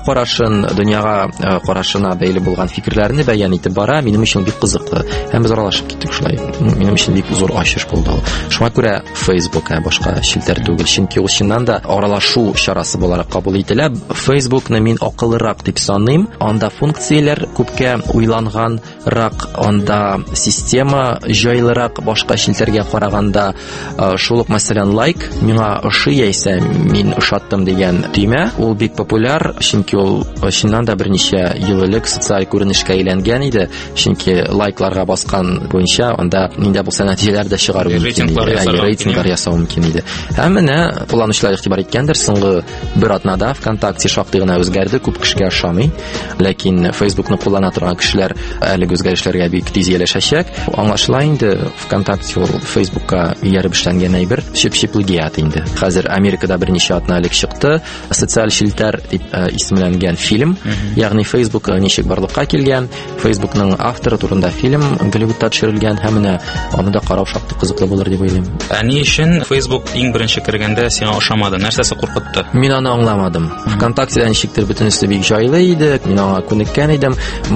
карашына бәйле булган фикерләрне бәян итеп бара. Минем өчен бик кызыклы. Һәм без аралашып киттек шулай. Минем өчен бик зур ачыш булды. Шуңа күрә Facebook башка шелтәр түгел, чөнки ул чыннан да аралашу чарасы буларак кабул ителә. Facebookны мин акыллырак дип саныйм. Анда функцияләр күпкә уйланганрак, анда система җайлырак башка шелтәргә караганда. Шул ук мәсәлән лайк, миңа ошый яисә мин ошаттым дигән төймә, ул бик популяр, чөнки ул чыннан да берничә ел элек социаль күренешкә әйләнгән иде, чөнки лайкларга баскан буенча анда нинди булса нәтиҗәләр дә чыгару мөмкин иде, рейтинглар ясау мөмкин иде. Һәм менә кулланучылар игътибар иткәндер, соңгы бер атнада ВКонтакте шактый гына үзгәрде, күп кешегә ошамый, ләкин Facebookны куллана торган кешеләр әлеге үзгәрешләргә бик тиз ияләшәчәк. Аңлашыла инде, ВКонтакте ул Facebookка ияреп эшләнгән әйбер, чип плагиат инде. Хәзер Америкада берничә атна элек чыкты, социаль шелтәр дип исемләнгән фильм, ягъни Facebook ничек барлыкка килгән, Facebookның авторы турында фильм Голливудта төшерелгән, һәм менә аны да карау шактый кызыклы булыр дип уйлыйм. Ни өчен Facebook иң беренче кергәндә сиңа ошамады? Нәрсәсе куркытты? Мин аны аңламадым. ВКонтактеда ничектер бөтенесе бик җайлы иде, мин аңа күнеккән идем.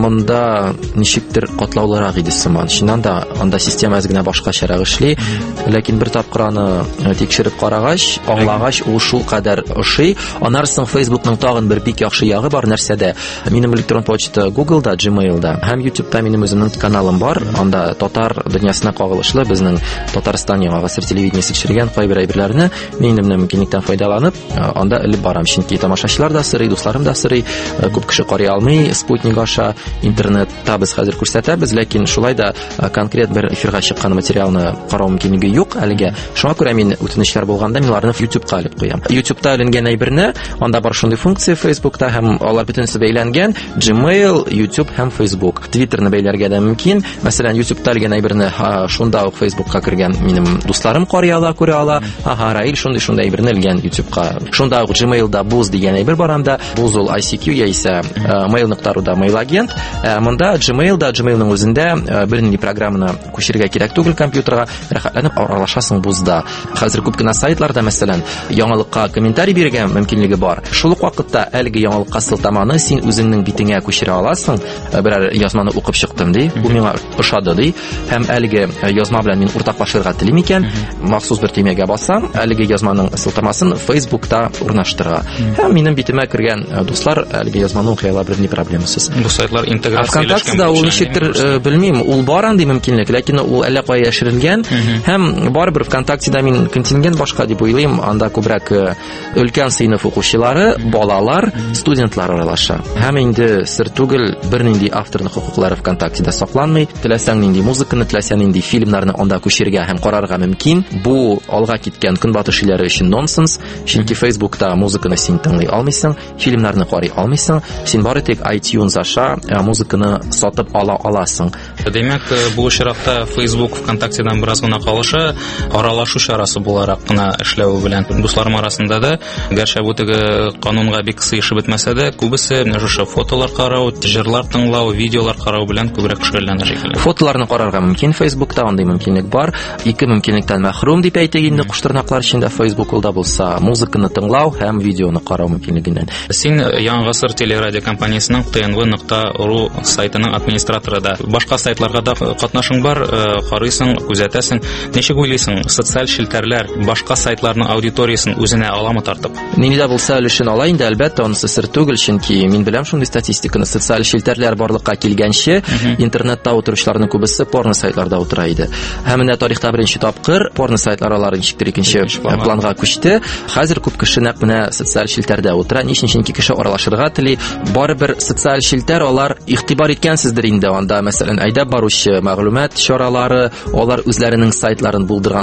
Монда ничектер катлаулырак иде сыман. Чыннан да анда система генә башкачарак эшли, ләкин бер тапкыр аны тикшереп карагач, аңлагач, ул шул кадәр ошый. Анарсын Facebookның тагын бер бик яхшы ягы бар нәрсәдә. Минем электрон почта Google'да, Gmail'да һәм YouTube'да минем үземнең каналым бар. Анда татар дөньясына кагылышлы безнең Татарстан яңа гасыр телевидениесе төшергән кайбер әйберләрне минем мөмкинлектән файдаланып, анда элеп барам. Чөнки тамашачылар да сорый, дусларым да сорый, күп кеше карый алмый, спутник аша интернетта без хәзер күрсәтәбез, ләкин шулай да конкрет бер эфирга чыккан материалны карау мөмкинлеге юк әлегә. Шуңа күрә мин үтенечләр булганда мин аларны YouTube'ка алып куям. YouTube'та эленгән әйберне, анда бар шундый функция Facebook'та һәм алар бөтенесе бәйләнгән, Gmail, YouTube һәм Facebook. Twitter'ны бәйләргә дә мөмкин. Мәсәлән, YouTube'та эленгән әйберне шунда ук Facebook'ка кергән минем дусларым карый ала, күрә ала. Раил шундый әйберне элгән YouTube'ка. Шунда ук Gmail'да Buzz дигән әйбер бар анда. Buzz ул ICQ яисә mail.ru-да mail агент. Монда Gmail'ның үзендә бернинди программаны күчерергә кирәк түгел компьютерга, рәхәтләнеп аралашасың Buzz'да. Хәзер күп кенә сайтларда мәсәлән яңалыкка комментарий бирергә мөмкинлеге бар. Шул ук вакытта әлеге яңалыкка сылтаманы син үзеңнең битеңә күчерә аласың. Берәр язманы укып чыктым ди, бу миңа ошады ди. Һәм әлеге язма белән мин уртаклашырга телим икән, махсус бер темага бассам, әлеге язманың сылтамасын Facebook'та урнаштырырга. Һәм минем битемә кергән дуслар әлеге язманы укыйлар берни проблемасыз. Бу сайтлар интеграцияләшкән. ВКонтактеда ул ничектер белмим, ул бар андый мөмкинлек, ләкин ул әллә кая яшерелгән. Һәм барыбер ВКонтактеда мин контингент башка дип уйлыйм, анда күбрәк өлкән сыйныф укучылары, балалар, студентлар аралаша. Һәм инде сер түгел, бернинди авторның хукуклары ВКонтактеда сакланмый. Теләсәң нинди музыканы, теләсәң нинди фильмнарны анда күчерергә һәм карарга мөмкин. Бу алга киткән көнбатыш илләре өчен нонсенс. Чөнки Facebook'та музыканы син тыңлый алмыйсың, фильмнарны карый алмыйсың. Син бары тик iTunes аша музыканы сатып ала аласың. Демәк, бу очракта Facebook ВКонтактедан бераз гына калышы, аралашу чарасы буларак кына эшләү белән дусларым арасында да, гәрчә бу теге канунга бик сыйышып бетмәсә дә, күбесе менә шушы фотолар карау, җырлар тыңлау, видеолар карау белән күбрәк шөгыльләнә шикелле. Фотоларны карарга мөмкин Facebook'та, андый мөмкинлек бар. Ике мөмкинлектән мәхрүм дип әйтик инде куштырнаклар өчен дә Facebook'да булса, музыканы тыңлау һәм видеоны карау мөмкинлегеннән. Син Яңа гасыр телерадио компаниясенең tnv.ru сайтының администраторы да. Башка сайтларга да катнашың бар, карыйсың, күзәтәсең. Ничек уйлыйсың, социаль шелтәрләр башка сайтларның аудиториясын үзенә аламы тартып? Нинди дә булса өлешен ала инде, әлбәттә, анысы сер түгел, чөнки мин беләм шундый статистиканы. Социаль шелтәрләр барлыкка килгәнче, интернетта утыручыларның күбесе порно сайтларда утыра иде. Һәм менә тарихта беренче тапкыр порно сайтлар алар ничектер икенче планга күчте. Хәзер күп кеше нәкъ менә социаль шелтәрдә утыра. Ничек кеше аралашырга тели, барыбер социаль шелтәр алар игътибар иткәнсездер инде анда. Мәсәлән, әйдәп баручы мәгълүмат чаралары, алар үзләренең сайтларын булдырганнар инде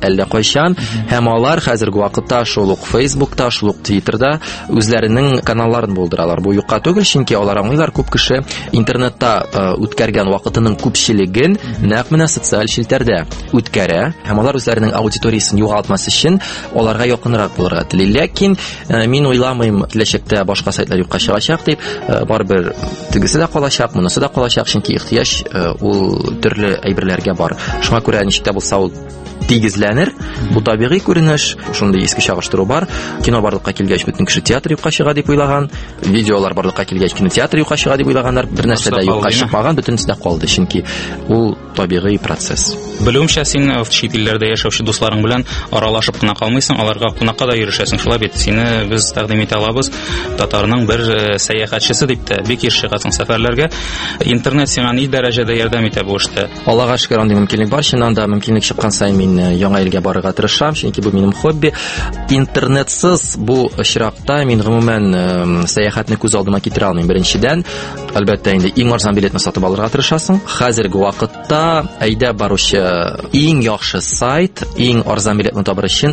әллә кайчан, һәм алар хәзерге вакытта шул ук Facebook'та, шул ук Twitter'да үзләренең каналларын булдыралар. Бу юкка түгел, чөнки алар аңлыйлар, күп кеше интернетта үткәргән вакытының күпчелеген нәкъ менә социаль челтәрдә үткәрә, һәм алар үзләренең аудиториясын югалтмас өчен аларга якынрак булырга тели. Ләкин мин уйламыйм, киләчәктә башка сайтлар юкка чыгачак дип, барыбер тегесе дә калачак, монысы да калачак, чөнки ихтыяҗ ул төрле әйберләргә бар. Шуңа күрә ничек тә булса ул тигезләнер. Бу табигый күренеш, шундый иске чагыштыру бар. Кино барлыкка килгәч бөтен кеше театр юкка чыга дип уйлаган, видеолар барлыкка килгәч кинотеатр юкка чыга дип уйлаганнар, бер нәрсә дә юкка чыкмаган, бөтенесе дә калды, чөнки ул табигый процесс. Белүемчә, син чит илләрдә яшәүче дусларың белән аралашып кына калмыйсың, аларга кунакка да йөрешәсең. Шулай бит, сине без тәкъдим итә алабыз Татарның бер сәяхәтчесе дип тә, бик еш чыгасың сәфәрләргә. Интернет сиңа ни дәрәҗәдә ярдәм итә бу эштә? Аллага шөкер, андый мөмкинлек бар. Чыннан да мөмкинлек чыккан саен мин яңа илгә барырга тырышам, чөнки бу минем хобби. Интернетсыз бу очракта мин гомумән сәяхәтне күз алдыма китерә алмыйм. Беренчедән, әлбәттә инде иң арзан билетны сатып алырга тырышасың. Хәзерге вакытта әйдә баручы иң яхшы сайт, иң арзан билетны табыр өчен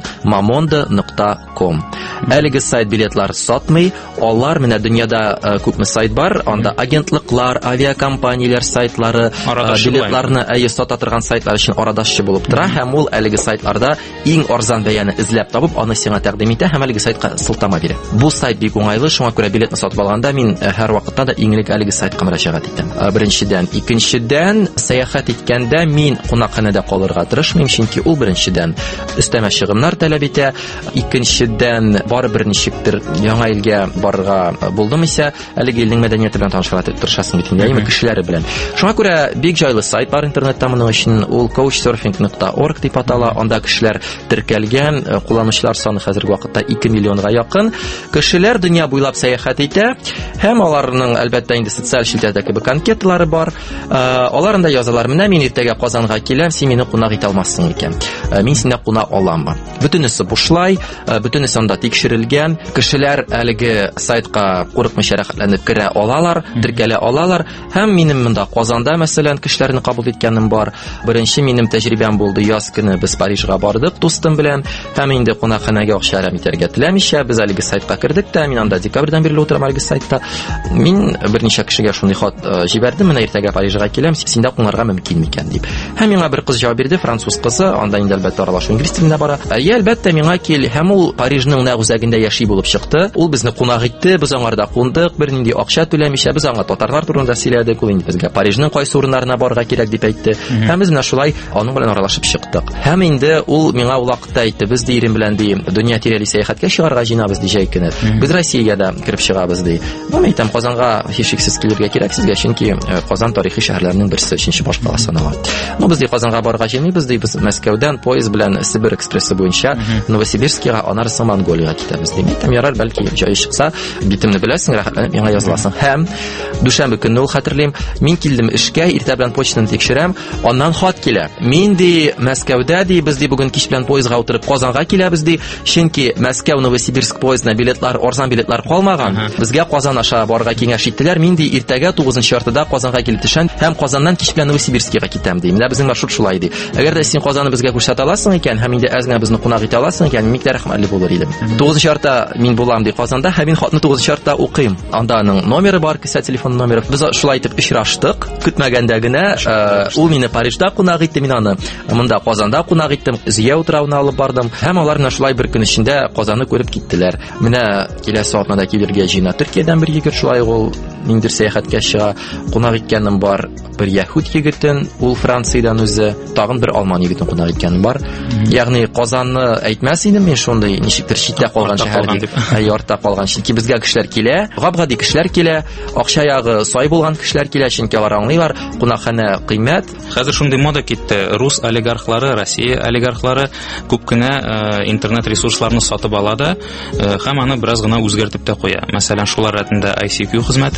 mamonda.com. Әлеге сайт билетлар сатмый. Алар менә дөньяда күпме сайт бар, анда агентлыклар, авиакомпанияләр сайтлары билетларны сата торган сайтлар өчен арадашчы булып тора, һәм ул әлеге сайтларда иң арзан бәяне эзләп табып, аны сиңа тәкъдим итә һәм әлеге сайтка сылтама бирә. Бу сайт бик уңайлы, шуңа күрә билетны сатып алганда мин һәр вакытта да иң элек әлеге сайтка мөрәҗәгать итәм. Беренчедән, икенчедән, сәяхәт иткәндә мин кунакханәдә калырга тырышмыйм, чөнки ул беренчедән өстәмә чыгымнар таләп итә, икенчедән барыбер ничектер яңа илгә барырга булдым исә, әлеге илнең мәдәнияте белән танышырга тырышасың бит инде, кешеләре белән. Шуңа күрә бик җайлы сайт бар интернетта моның өчен, ул couchsurfing.org дип атала. Анда кешеләр теркәлгән, кулланучылар саны хәзерге вакытта 2 миллионга якын. Кешеләр дөнья буйлап сәяхәт итә, һәм аларның әлбәттә инде социаль челтәрдә кебек анкеталары бар. Аларында язалар: менә мин иртәгә Казанга киләм, син мине кунак итә алмассың икән. Мин сине кунак аламмы? Бөтенесе бушлай, бөтенесе анда тикшерелгән. Кешеләр әлеге сайтка курыкмыйча рәхәтләнеп керә алалар, теркәлә алалар. Һәм минем монда Казанда, мәсәлән, кешеләрне кабул иткәнем бар. Беренче минем тәҗрибәм булды. Яз көне без Парижга бардык дустым белән. Һәм инде кунакханәгә акча итәргә теләмичә, без әлеге сайтка кирдек тә, мин анда декабрьдән бирле утырам әлеге сайтта. Мин берничә кешегә шундый хат җибәрдем: менә иртәгә Парижга киләм, синдә кунарга мөмкин микән дип. Һәм миңа бер кыз җавап бирде, француз кызы, анда инде әлбәттә аралашу инглиз телендә бара. Әлбәттә миңа кил, һәм ул Парижның нәкъ үзәгендә яши булып чыкты. Ул безне кунак итте, без аңарда кундык, бернинди акча түләмичә, без аңа татарлар турында сөйләдек. Ул инде безгә Парижның кайсы урыннарына барырга кирәк дип әйтте. Һәм без менә шулай аның белән аралашып чыктык. Һәм инде ул миңа ул вакытта әйтте: без ирем белән дөнья тирәли сәяхәткә чыгарга җыенабыз ди, җәй көне. Без Россиягә дә кирип чыгабыз ди. Бу әйтәм, Казанга һичшиксез килергә кирәк сезгә, чөнки Казан тарихи шәһәрләрнең берсе, өченче баш кала санала. Без Казанга барырга җыенабыз ди, без Мәскәүдән поезд белән Сибир экспрессы буенча Новосибирскига, аннары Монголиягә китәбез ди. Әйтәм, ярар, бәлки җае чыкса, битемне беләсең, рәхәтләнеп миңа языласың. Һәм дүшәмбе көнне ул хәтерлим, мин килдем эшкә, иртә белән почтаны тикшерәм, аннан хат килә. Мин ди Мәскәүдә ди, без ди бүген кич белән поездга утырып Казанга киләбез ди, чөнки Мәскәү Новосибирск поездына билетлар, арзан билетлар калмаган. Безгә Казан аша барырга киңәш иттеләр. Мин ди иртәгә 9нчы яртыда Казанга килеп төшәм һәм Казаннан кич белән Новосибирскига китәм ди. Менә безнең маршрут шулай ди. Әгәр дә син Казанны безгә күрсәтә аласың икән һәм инде әзгә безне кунак итә аласың икән, мин рәхмәтле булыр идем. 9нчы яртыда мин булам ди Казанда, һәм мин хатны 9нчы яртыда укыйм. Анда аның номеры бар, кесә телефон номеры. Без шулай итеп очраштык. Көтмәгәндә генә ул мине Парижда кунак итте, мин аны монда Казанда кунак иттем. Зия утравына алып бардым. Һәм алар менә шулай бер көн эчендә Казанны күреп киттеләр. Менә киләсе атнада килергә җыена. Төркиядән бер егет шулай ул ниндер сәяхәткә чыга. Кунак иткәнем бар. Бер яһүд егетен, ул Франциядән үзе, тагын бер алман егетен кунак иткәнем бар. Ягъни Казанны әйтмәс идем мин шундый, ничектер читтә калган шәһәр дип. Артта калган, чөнки безгә кешеләр килә, габгади кешеләр килә, акча ягы сай булган кешеләр килә, чөнки алар аңлыйлар, кунакханә кыйммәт. Хәзер шундый мода китте. Рус олигархлары, Россия олигархлары күп кенә интернет ресурсларны сатып ала да, һәм аны бераз гына үзгәртеп тә куя. Мәсәлән, шулар рәтендә ICQ хезмәте,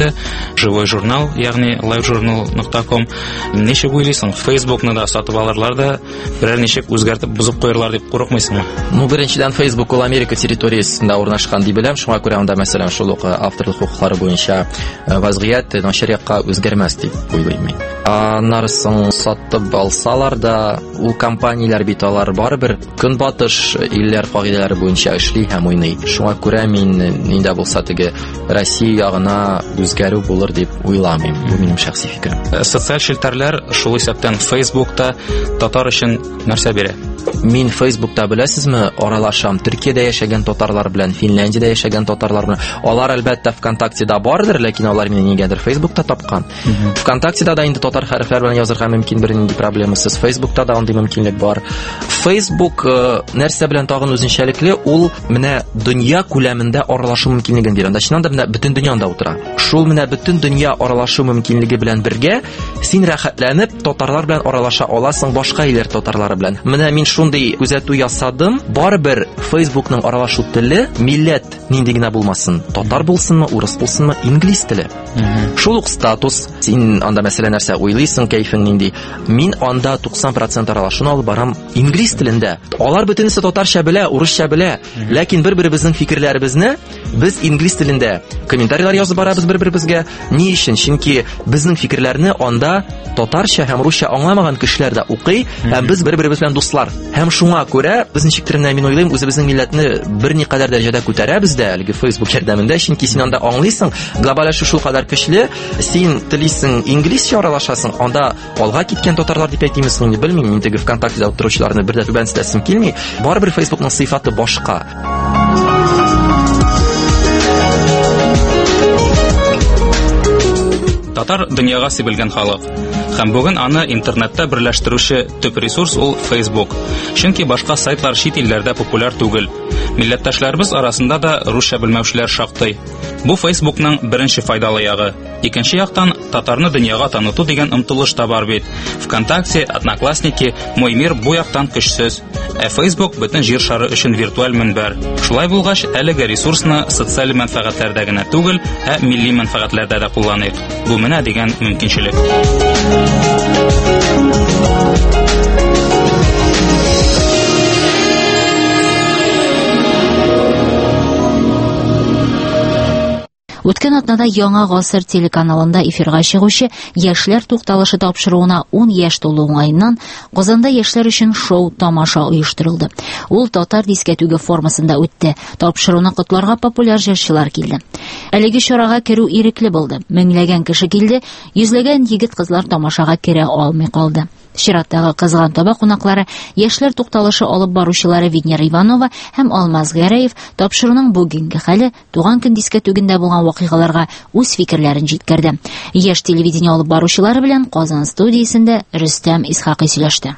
Живой журнал, ягъни livejournal.com. Ничек уйлыйсың, Facebookны да сатып алырлар да, берәр ничек үзгәртеп бозып куярлар дип курыкмыйсыңмы? Беренчедән Facebook ул Америка территориясендә урнашкан дип беләм. Шуңа күрә анда мәсәлән шул ук авторлык хукуклары буенча вазгыять начарияка үзгәрмәс дип уйлыйм мин. Нарсын сатып алсалар да, ул компанияләр бит алар барыбер көнбатыш илләр кагыйдәләре буенча эшли һәм уйный. Шуңа күрә мин нинда булса теге Россия ягына үзгәрү булыр дип уйламыйм. Бу минем шәхси фикерем. Социаль челтәрләр шул исәптән Facebook'та татар өчен нәрсә бирә? Мин Facebook'та беләсезме, аралашам Төркиядә яшәгән татарлар белән, Финляндиядә яшәгән татарлар белән. Алар әлбәттә ВКонтактеда бардыр, ләкин алар мине нигәдер Facebook'та тапкан. ВКонтактеда да инде татар хәрефләр белән язырга мөмкин, бер нинди проблемасыз. Facebook'та да андый мөмкинлек бар. Facebook нәрсә белән тагын үзенчәлекле, ул менә дөнья күләмендә аралашу мөмкинлеген бирә. Анда чыннан да менә бөтен дөньяда утыра. Шул менә бөтен дөнья аралашу мөмкинлеге белән бергә син рәхәтләнеп татарлар белән аралаша аласың, башка илләр татарлары белән. Менә мин шундый күзәтү ясадым. Барыбер Facebook'ның аралашу теле милләт нинди генә булмасын, татар булсынмы, урыс булсынмы, инглиз теле. Шул ук статус. Син анда мәсәлән нәрсә уйлыйсың, кайфың нинди? Мин анда 90% аралашуны алып барам инглиз телендә. Алар бөтенесе татарча белә, урысча белә, ләкин бер-беребезнең фикерләребезне без инглиз телендә комментарийлар язып барабыз бер-беребезгә. Ни өчен? Чөнки безнең фикерләрне анда татарча һәм русча аңламаган кешеләр дә укый, һәм без бер-беребез белән дуслар. Һәм шуңа күрә без ничектер мин уйлыйм, үзебезнең милләтне берникадәр дәрәҗәдә күтәрәбез дә әлеге Facebook ярдәмендә, чөнки син анда аңлыйсың, глобаль шул кадәр көчле, син телисең инглизчә аралашасың, анда алга киткән татарлар дип әйтимез, инде белмим, мин теге ВКонтактеда утыручыларны бер дә түбәнсетәсем килми. Барыбер Facebook'ның сыйфаты башка. Татар дөньяга сибелгән халык. Һәм бүген аны интернетта берләштерүче төп ресурс ул Facebook. Чөнки башка сайтлар чит илләрдә популяр түгел. Милләттәшләребез арасында да русча белмәүчеләр шактый. Бу Facebook'ның беренче файдалы ягы. Икенче яктан, татарны дөньяга таныту дигән омтылыш та бар бит. ВКонтакте, Одноклассники, Мой мир бу яктан көчсез. Facebook бөтен җир шары өчен виртуаль мөнбәр. Шулай булгач, әлеге ресурсны социаль мәнфәгатьләрдә генә түгел, ә милли мәнфәгатьләрдә дә кулланыйк. Бу менә дигән мөмкинчелек. Үткән атнада Яңа гасыр телеканалында эфирга чыгучы Яшьләр тукталышы тапшыруына 10 яшь тулу уңаеннан Казанда яшьләр өчен шоу-тамаша оештырылды. Ул татар дискәтүге формасында үтте. Тапшыруны котларга популяр җырчылар килде. Әлеге чарага керү ирекле булды. Меңләгән кеше килде, йөзләгән егет-кызлар тамашага керә алмый калды. Чираттагы кызган таба кунаклары яшьләр тукталышы алып баручылары Венера Иванова һәм Алмаз Гәрәев тапшыруның бүгенге хәле, туган көн дискәтүгендә булган вакыйгаларга үз фикерләрен җиткерде. Яшь телевидение алып баручылары белән Казан студиясендә Рөстәм Исхакый сөйләште.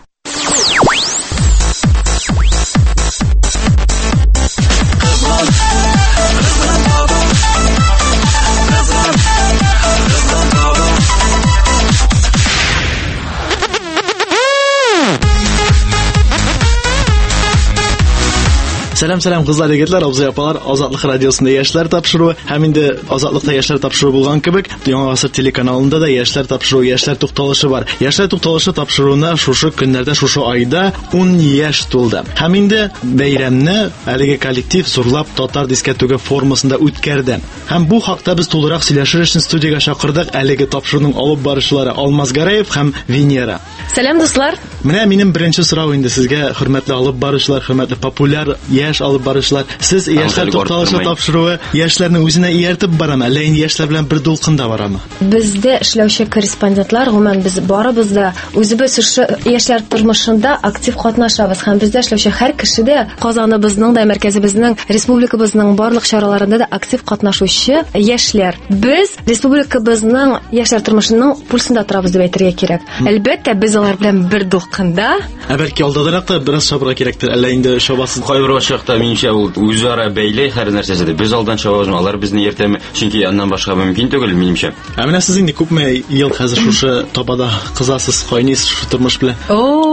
Сәлам кызлар, егетләр, абзый апалар, Азатлык радиосында яшьләр тапшыруы, һәм инде Азатлыкта яшьләр тапшыруы булган кебек, Яңа гасыр телеканалында да яшьләр тапшыруы, яшьләр тукталышы бар. Яшьләр тукталышы тапшыруына шушы көннәрдә, шушы айда 10 яшь тулды. Һәм инде бәйрәмне әлеге коллектив зурлап татар дискәтүге формасында үткәрде. Һәм бу хакта без тулырак сөйләшер өчен студиягә чакырдык әлеге тапшыруның алып баручылары Алмаз Гәрәев һәм Венера. Сәлам дуслар. Менә минем беренче сорау инде сезгә, хөрмәтле алып баручылар, хөрмәтле популяр яшь алып баручылар. Сез яшьләр тукталышы тапшыруы яшьләрне үзенә ияртеп барамы, әллә инде яшьләр белән бер дулкында барамы? Бездә эшләүче корреспондентлар, гомумән без барыбыз да үзебез яшьләр тормышында актив катнашабыз һәм бездә эшләүче һәр кеше дә Казаныбызның да, мәркәзебезнең, республикабызның барлык чараларында да актив катнашучы яшьләр. Без республикабызның яшьләр тормышының пульсында торабыз дип әйтергә кирәк. Әлбәттә, без алар белән бер дулкында. Бәлки алдыдарак та бераз шабырга кирәктер, әллә инде шабасыз? Кайбер вакытта минемчә ул үзара бәйле һәр нәрсәсе. Без алдан чабабыз, алар безне ертәме, чөнки аннан башка мөмкин түгел минемчә. Менә сез инде күпме ел хәзер шушы табада кызасыз, кайныйсыз шу тормыш белән?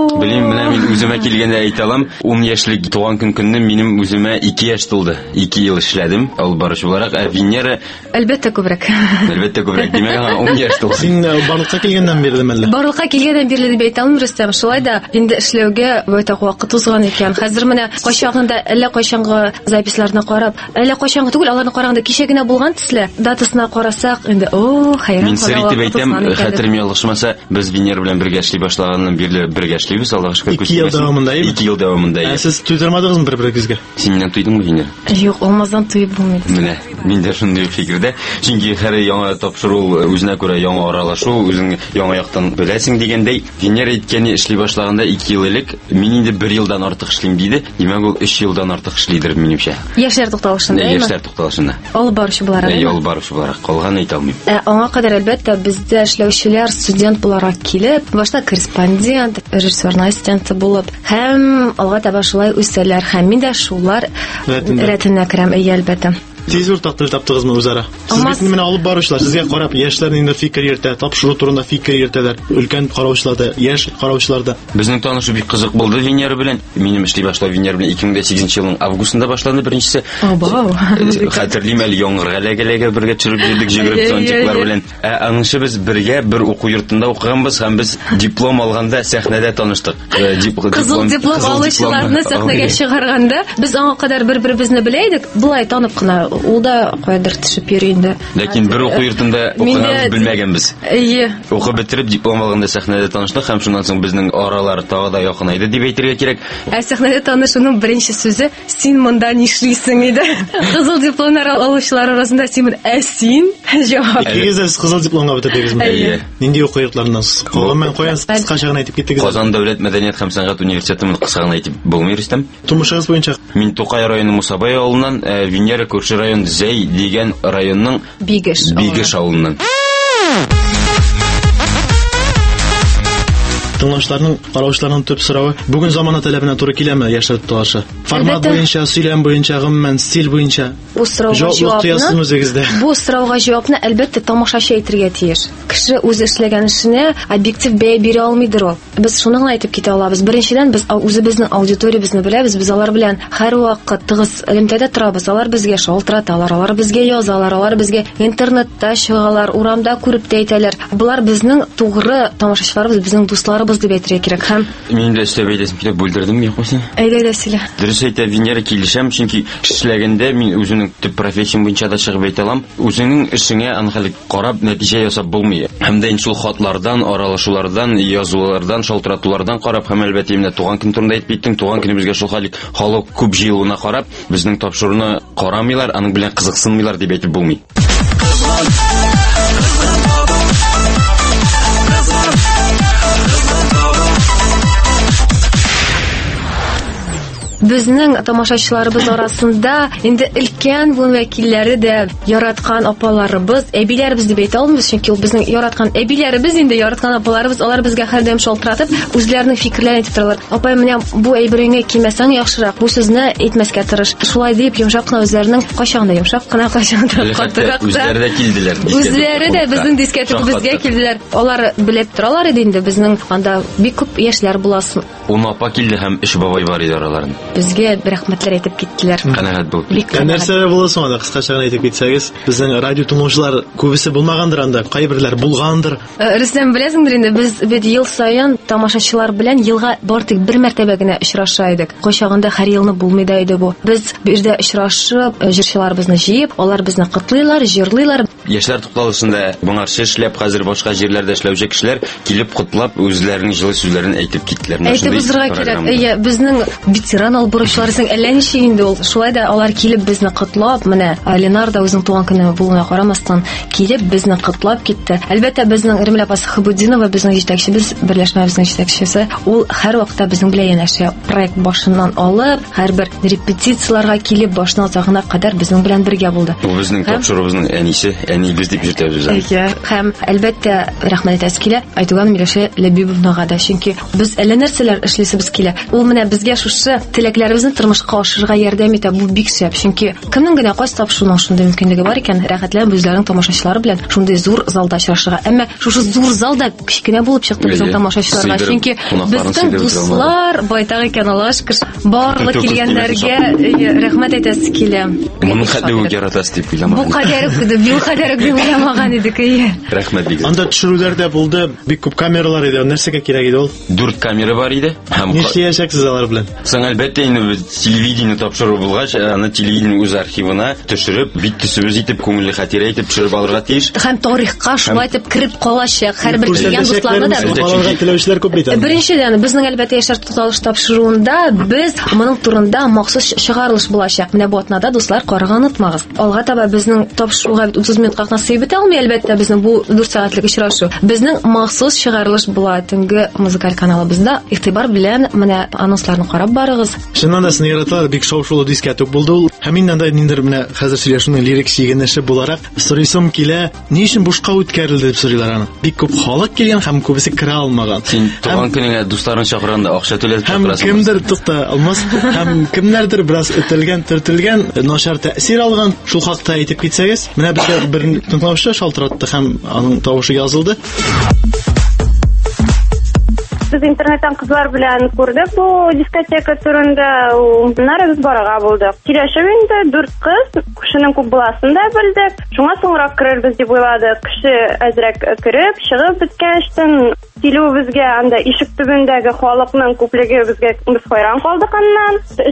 Белмим, мин үземә килгәндә әйтә алам, 10 яшьлек туган көнне минем үземә 2 яшь тулды. 2 ел эшләдем, алып баручы буларак, Венера әлбәттә күбрәк. Әлбәттә күбрәк. Димәк, 10 яшь тулды. Син барлыкка килгәннән бирлеме әллә? Барлыкка килгәннән бирле дип әйтә алмыйм, Рөстәм. Шулай да инде эшләүгә байтак вакыт узган икән. Хәзер менә кайчагында әллә кайчангы записларны карап, әллә кайчангы түгел, аларны караганда кичә генә булган төсле, датасына карасак, инде хайран. Мин сер итеп әйтәм, хәтерем ялгышмаса, без Венера белән бергә эшли башлаганнан бирле бергә эшлибез, Аллаһка шөкер. 2 ел дәвамында. 2 ел дәвамында. Сез туйдырмадыгызмы бер-берегезгә? Син миннән туйдыңмы, Венера? Юк, олмаздан туйып булмый. Менә, мин дә шундый фикердә. Чөнки һәр яңа тапшыру үзенә күрә яңа аралашу, үзең яңа яктан беләсең дигәндәй, Венера иткәне эшли башлаганда 2 ел элек, мин инде 1 елдан артык эшлим диде. Димәк, ул 3 елдан артык эшлидер минемчә. Яшьләр тукталышында. Яшьләр тукталышында. Алып баручы буларак. Алып баручы буларак калган әйтә алмыйм. Аңа кадәр әлбәттә бездә эшләүчеләр студент буларак килеп, башта корреспондент, режиссерның ассистенты булып, һәм алга таба шулай үсәләр, һәм мин дә шулар рәтенә керәм, әлбәттә. Тиз уртак тел таптыгызмы үзара? Сез бит менә алып баручылар, сезгә карап, яшьләр инде фикер йөртә, тапшыру турында фикер йөртәләр. Өлкән караучылар да, яшь караучылар да. Безнең танышу бик кызык булды Венера белән. Минем эшли башлау Венера белән 2008 елның августында башланды беренчесе. Хәтерлим әле яңгыр галәгәләгә бергә төшереп җирдек җигреп зонтиклар белән. Анысы без бергә бер уку йортында укыганбыз һәм без диплом алганда сәхнәдә таныштык. Кызыл диплом алучыларны сәхнәгә чыгарганда без аңа кадәр бер-беребезне белә идек. Булай танып кына ул да кайдыр төшеп йөри инде. Ләкин бер уку йортында укыганбыз белмәгәнбез. Укып бетереп диплом алганда сәхнәдә таныштык һәм шуннан соң безнең аралар тагы да якынайды дип әйтергә кирәк. Сәхнәдә танышуның беренче сүзе син монда нишлисең иде. Кызыл дипломнар алучылар арасында син син җавап. Икегез кызыл дипломга бетергезме? Нинди уку йортларыннан калган кыскача гына әйтеп киттегез. Казан дәүләт мәдәният һәм сәнгать университетын кыска гына әйтеп булмый, Рөстәм. Тумышыгыз буенча мин Тукай районы Мусабай авылыннан, Венера күрше район Зәй дигән районның Бигеш авылыннан. Тыңлаучыларның, караучыларның төп соравы, бүген замана таләбенә туры киләме яшьләр тукталышы? Формат буенча, сөйләм буенча, гомумән стиль буенча. Бу сорауга җавапны әлбәттә тамашачы әйтергә тиеш. Кеше үзе эшләгән эшенә объектив бәя бирә алмыйдыр ул. Без шуны гына әйтеп китә алабыз. Беренчедән, без үзебезнең аудиториябызны беләбез, biz алар белән һәр вакыт тыгыз элемтәдә торабыз. Алар безгә шалтыраталар, алар безгә язалар, алар безгә интернетта чыгалар, урамда күреп тә әйтәләр. Булар безнең тугры тамашачыларыбыз, безнең дусларыбыз дип әйтергә кирәк. Һәм мин дә сөйләп китеп бүлдердем, юкмы? Әйдә сөйлә. Дөрес әйтә, Венера килешәм, чөнки эшләгәндә мин үзенең төп профессиям буенча да чыгып әйтә алам. Үзеңнең эшеңә анхалык карап нәтиҗә ясап булмый. Һәм дә шул хатлардан, аралашулардан, язулардан, шалтыратулардан карап, һәм әлбәттә менә туган көн турында әйтеп биттең. Туган көнебезгә шул халык күп җыелуына карап, безнең тапшыруны карамыйлар, аның белән кызыксынмыйлар дип әйтеп булмый. Безнең тамашачыларыбыз арасында инде өлкән буын вәкилләре дә яраткан апаларыбыз, әбиләрбез дип әйтә алмыйбыз, чөнки ул безнең яраткан әбиләребез, инде яраткан апаларыбыз, алар безгә һәрдәм шалтыратып, үзләренең фикерләрен әйтеп торалар. Апай, менә бу әйбереңә кимәсәң яхшырак, бу сүзне әйтмәскә тырыш. Шулай дип йомшак кына үзләренең кайчагында йомшак кына, кайчагында катырак. Үзләре дә килделәр. Үзләре дә безнең дискәтебезгә килделәр. Алар белеп торалар иде инде безнең анда бик күп яшьләр буласын. Ул апа килде һәм эш бабай бар иде араларында. Безгә рәхмәтләр әйтеп киттеләр. Канәгать булып. Нәрсә булды соң анда кыскача гына әйтеп китсәгез, безнең радио тыңлаучылар күбесе булмагандыр анда, кайберләр булгандыр. Рөстәм, беләсеңдер инде, без ел саен тамашачылар белән елга бартык бер мәртәбә генә очраша идек. Кайчагында һәр елны булмый да иде бу. Без бирдә очрашып, җырчыларыбызны җыеп, алар безне котлыйлар, җырлыйлар. Яшьләр тукталышында моңарчы эшләп, хәзер башка җирләрдә эшләүче кешеләр килеп котлап, үзләренең җылы сүзләрен әйтеп киттеләр. Әйтеп узырга кирәк. Безнең ветеран албыручылар әллә ничек инде ул. Шулай да алар килеп безне котлап, менә Ленар да үзенең туган көне булуына карамастан килеп безне котлап китте. Әлбәттә, безнең Римля Пасхабуддинова, безнең җитәкчебез, берләшмәбезнең җитәкчесе, ул һәр вакытта безнең белән янәшә. Проект башыннан алып, һәрбер репетицияларга килеп, башына цагына кадәр безнең белән бергә булды. Ул безнең тапшырыбызның әнисе, әнибез дип йөртәбез. Һәм әлбәттә рәхмәт әскилә Айтуган Миләшә Ләбибовнага да, чөнки без әллә нәрсәләр эшлисебез килә. Ул менә безгә шушы теләкләребезне тормышка ашырырга ярдәм итә. Бу бик сәп, чөнки кемнең генә кайсы тапшыруның шундый мөмкинлеге бар икән, рәхәтләнеп үзләренең тамашачылары белән шундый зур залда очрашырга. Әмма шушы зур залда кичкенә булып чыкты безнең тамашачыларга, чөнки безнең дуслар байтак икән, Аллаһка шөкер. Барлык килгәннәргә рәхмәт әйтәсе килә. Моны хәтле үгәратас дип уйламаган. Бу кадәр дип уйламаган идек. Рәхмәт дигез. Анда төшерүләрдә булды, бик күп камералар иде. Нәрсәгә кирәк иде ул? 4 камера бар иде. Нишләячәксез алар белән? Соң әлбәттә инде телевидение тапшыру булгач, аны телевидение үз архивына төшереп, бит төсебез итеп, күңелле хатирә итеп төшереп алырга тиеш. Һәм тарихка шулай итеп кирип калачак. Һәрбер килгән дусларны да теләүчеләр күп бит. Беренчедән, безнең әлбәттә яшәр тоталыш тапшыруында без моның турында махсус чыгарылыш булачак. Менә бу атнада дуслар карарга онытмагыз. Алга таба безнең тапшыруга 30 минутка насыйп итә алмый, әлбәттә безнең бу 4 сәгатьлек очрашу. Безнең махсус чыгарылыш була төнге музыкаль каналыбызда. Игътибар белән менә анонсларны карап барыгыз. Шуннан да сине яраталар, бик шау-шулы дискәтүк булды ул. Һәм инде ниндидер менә хәзер сөйләшүнең лирик чигенеше буларак сорыйсым килә, ни өчен бушка үткәрелде дип сорыйлар аны. Бик күп халык килгән һәм күбесе керә алмаган. Син туган көнеңә дусларын чакырганда акча түләп торасың. Һәм кемдер тукта алмас, һәм кемнәрдер бераз өтелгән, төртелгән, начар тәэсир алган. Шул хакта әйтеп китсәгез, менә безгә бер тыңлаучы шалтыратты һәм аның тавышы язылды. Biz internetten kızlar bilen gördük bu diskoteka turunda. Bunlar biz barага bulduk. Kiraşevinde 4 kız, kişinin көп буласын да bildik. Шуңа соңрак кирербез дип уйладык. Кеше әзрәк кирип, чыгып биткәнчтен килү безгә анда ишек төбендәге халыкның күплеге безгә без хайран калдык аннан.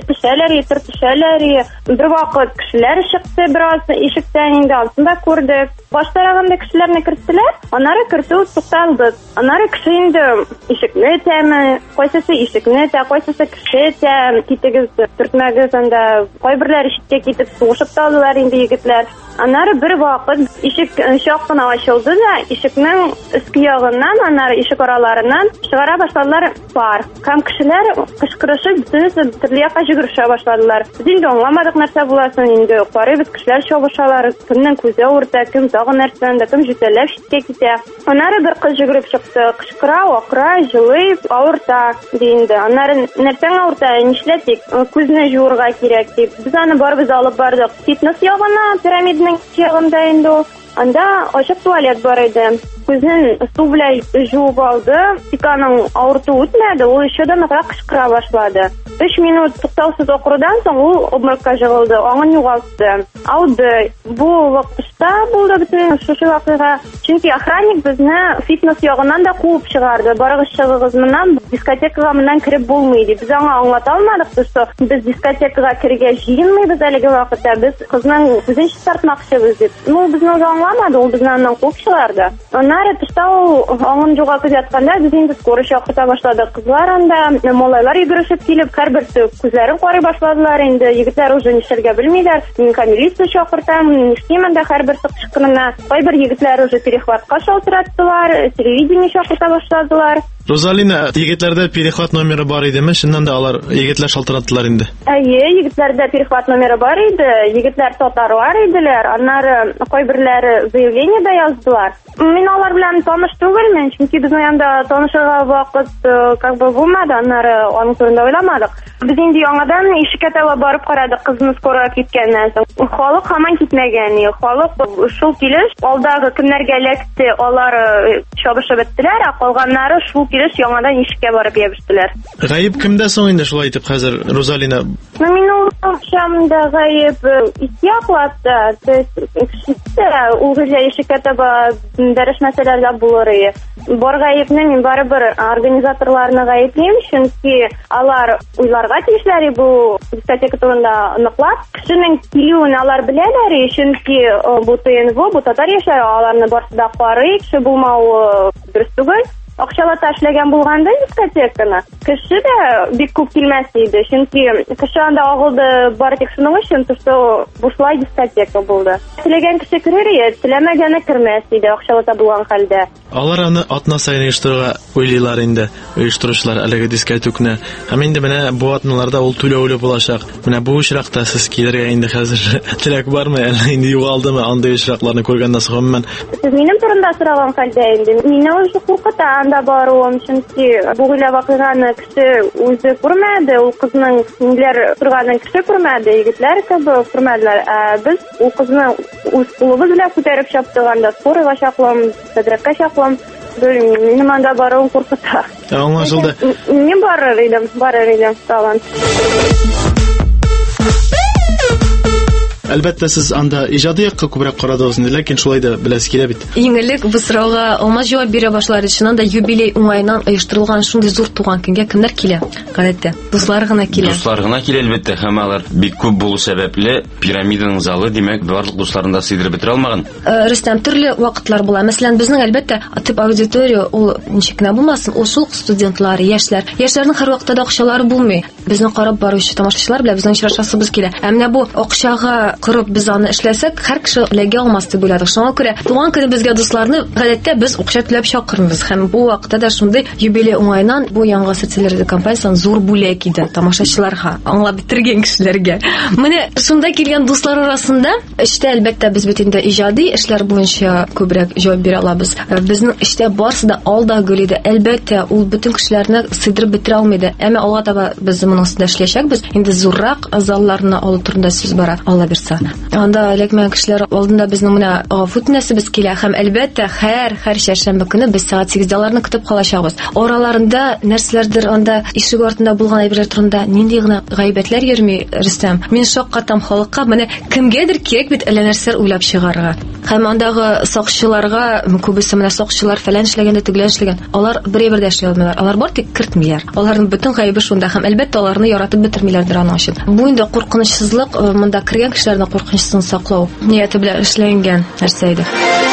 Төшәләр. Бер вакыт кешеләр чыкты, бераз ишектән инде алтында күрдек. Баштараганда кешеләрне керттеләр, аннары кертү тукталды. Аннары кеше инде ишекне тәме, кайсысы ишекне тә, кайсысы кеше тә, китегез, төртмәгез анда, кайберләр ишеккә китеп сугышып талдылар инде егетләр. Аннары бер вакыт ишек чак кына ачылды да, ишекнең өске ягыннан, аннары ишек араларыннан чыгара башладылар пар. Һәм кешеләр кычкырышып, бөтенесе төрле якка йөгерешә башладылар. Без инде аңламадык нәрсә буласын инде. Карыйбыз, кешеләр чабышалар, кемнең күзе авырта, кем тагын нәрсәндә, кем җитәләп читкә китә. Аннары бер кыз йөгереп чыкты, кычкыра, акыра, җылый, авырта диде. Аннары нәрсәң авырта, нишләтик? Күзне җуырга кирәк дип. Без аны барыбыз алып бардык. Фитнес ягына, пирамиданың ягында инде. Анда ачык туалет бар иде. Күзен су белән җуып алды. Тик аның авырту үтмәде, ул еще да кычкыра башлады. 3 минут туктаусыз акырудан соң ул обморокка җыгылды, аңын югалтты. Ауды. Бу вакытта булды бөтен шушы вакыйга. Чөнки охранник безне фитнес ягыннан да куып чыгарды. Барыгыз чыгыгыз моннан, дискотекага моннан кирип булмый дип. Без аңа аңлата алмадык, что без дискотекага кирергә җыенмыйбыз әлеге вакытта. Без кызның күзен чистартмакчыбыз дип. Ну, безне аңламады, ул безне аннан куып чыгарды. Аннары тышта ул аңын югалтып ятканда без инде скорый чакырта башладык. Кызлар анда, малайлар йөгерешеп килеп, һәрберсе күзләрен карый башладылар инде. Егетләр уже нишләргә белмиләр. Мин милиция чакыртам, нишләймен дә һәрберсе кычкырына. Кайбер егетләр уже перехватка шалтыраттылар, телевидение чакырта башладылар. Розалина, егетләрдә перехват номеры бар идеме? Шуннан да алар егетләр шалтыраттылар инде. Егетләрдә перехват номеры бар иде. Егетләр татарлар иделәр. Аннары кайберләре заявление да яздылар. Мин алар белән таныш түгелмен, чөнки безнең янда танышырга вакыт булмады. Аннары аның турында уйламадык. Без инде яңадан ишеккә таба барып карадык, кызны скорая киткәннән соң. Халык һаман китмәгән. Халык шул килеш алдагы кемнәргә эләкте, алар чабышып беттеләр, калганнары шул килеш яңадан ишеккә барып ябыштылар. Гаип кемдә соң инде шулай итеп хәзер, Розалина? Мин ул шамда гаип ихтияклатта, ул ишеккә таба дәрешмәсәләр булыр иде. Бар гаипне мин барыбер организаторларны гаиплим, чөнки алар уйларга тиешләр бу дискотека турында ныклап. Кешенең килүен алар беләләр, чөнки бу ТНВ, бу татар яшьләре аларны барсы да карый, кеше булмау дөрес түгел. Акчалата эшләгән булганда дискотеканы кеше дә бик күп килмәс иде, чөнки кеше анда агылды бары тик шуның өчен, что бушлай дискотека булды. Теләгән кеше керер, теләмәгәне кермәс иде акчалата булган хәлдә. Алар аны атна сайын оештырырга уйлыйлар инде, оештыручылар әлеге дискотекны. Һәм инде менә бу атналарда ул түләүле булачак. Менә бу очракта сез килергә инде хәзер теләк бармы, әллә инде югалдымы андый очракларны күргәннән соң? Сез минем турында сораган хәлдә инде. Мине уже куркыта. анда баруым, чөнки бу гыйлә вакыйганы кеше үзе күрмәде, ул кызның ниләр торганын кеше күрмәде, егетләр кебек күрмәделәр. Без ул кызны үз кулыбыз белән күтәреп чаптык, анда скорыйга чаклам, тәдрәккә чаклам. Минем анда баруым куркыта. Аңлашылды. Мин барыр идем, тагын. Әлбәттә, сез анда иҗади якка күбрәк карадыгыз, ләкин шулай да беләс килә бит. Иңелек бу сорауга алмаз җавап бирә башлар. Чыннан да юбилей уңайнан оештырылган шундый зур туган көнгә кемнәр килә? Гадәттә, дуслар гына килә. Дуслар гына килә, әлбәттә, һәм алар бик күп булу сәбәпле пирамиданың залы, димәк, барлык дусларын да сыйдырып бетерә алмаган. Рөстәм, төрле вакытлар була. Мәсәлән, безнең әлбәттә төп аудитория ул ничек кенә булмасын, ул шул студентлар, яшьләр. Яшьләрнең һәр вакытта да акчалары булмый. Безнең карап баручы тамашачылар белән безнең очрашасыбыз килә. Ә менә бу акчага корып без аны эшләсәк, һәр кеше эләгә алмас дип уйладык. Шуңа күрә туган көне безгә дусларны гадәттә без акча түләп чакырмыз. Һәм бу вакытта да шундый юбилей уңайнан бу яңа социаль компаниясының зур бүләк иде тамашачыларга, аңлап бетергән кешеләргә. Менә шунда килгән дуслар арасында эштә әлбәттә без бит инде иҗади эшләр буенча күбрәк җавап бирә алабыз. Безнең эштә барысы да алда гөл иде. Әлбәттә, ул бөтен кешеләрне сыйдырып бетерә алмады. Әмма алга таба без моның өстендә эшләячәкбез. Инде зуррак залларны алу турында сүз бара, Алла бирсә. Анда эләкмәгән кешеләр алдында безнең менә гафу үтенәсебез килә һәм әлбәттә һәр чәршәмбе көне без сәгать 8-дә аларны көтеп калачакбыз. Араларында нәрсәләрдер анда ишек артында булган әйберләр турында нинди генә гайбәтләр йөрми, Рөстәм. Мин шаккатам халыкка менә кемгәдер кирәк бит әллә нәрсәләр уйлап чыгарга. Һәм андагы сакчыларга күбесе менә сакчылар фәлән эшләгәндә төгәл эшләгән. Алар берәр эшли алмыйлар. Алар бар тик кертмиләр. Аларның бөтен гайбе шунда һәм әлбәттә аларны яратып бетермиләрдер аның өчен. Бу инде куркынычсызлык, монда кергән кешеләрне куркынычсыз саклау нияте белән эшләнгән нәрсә иде.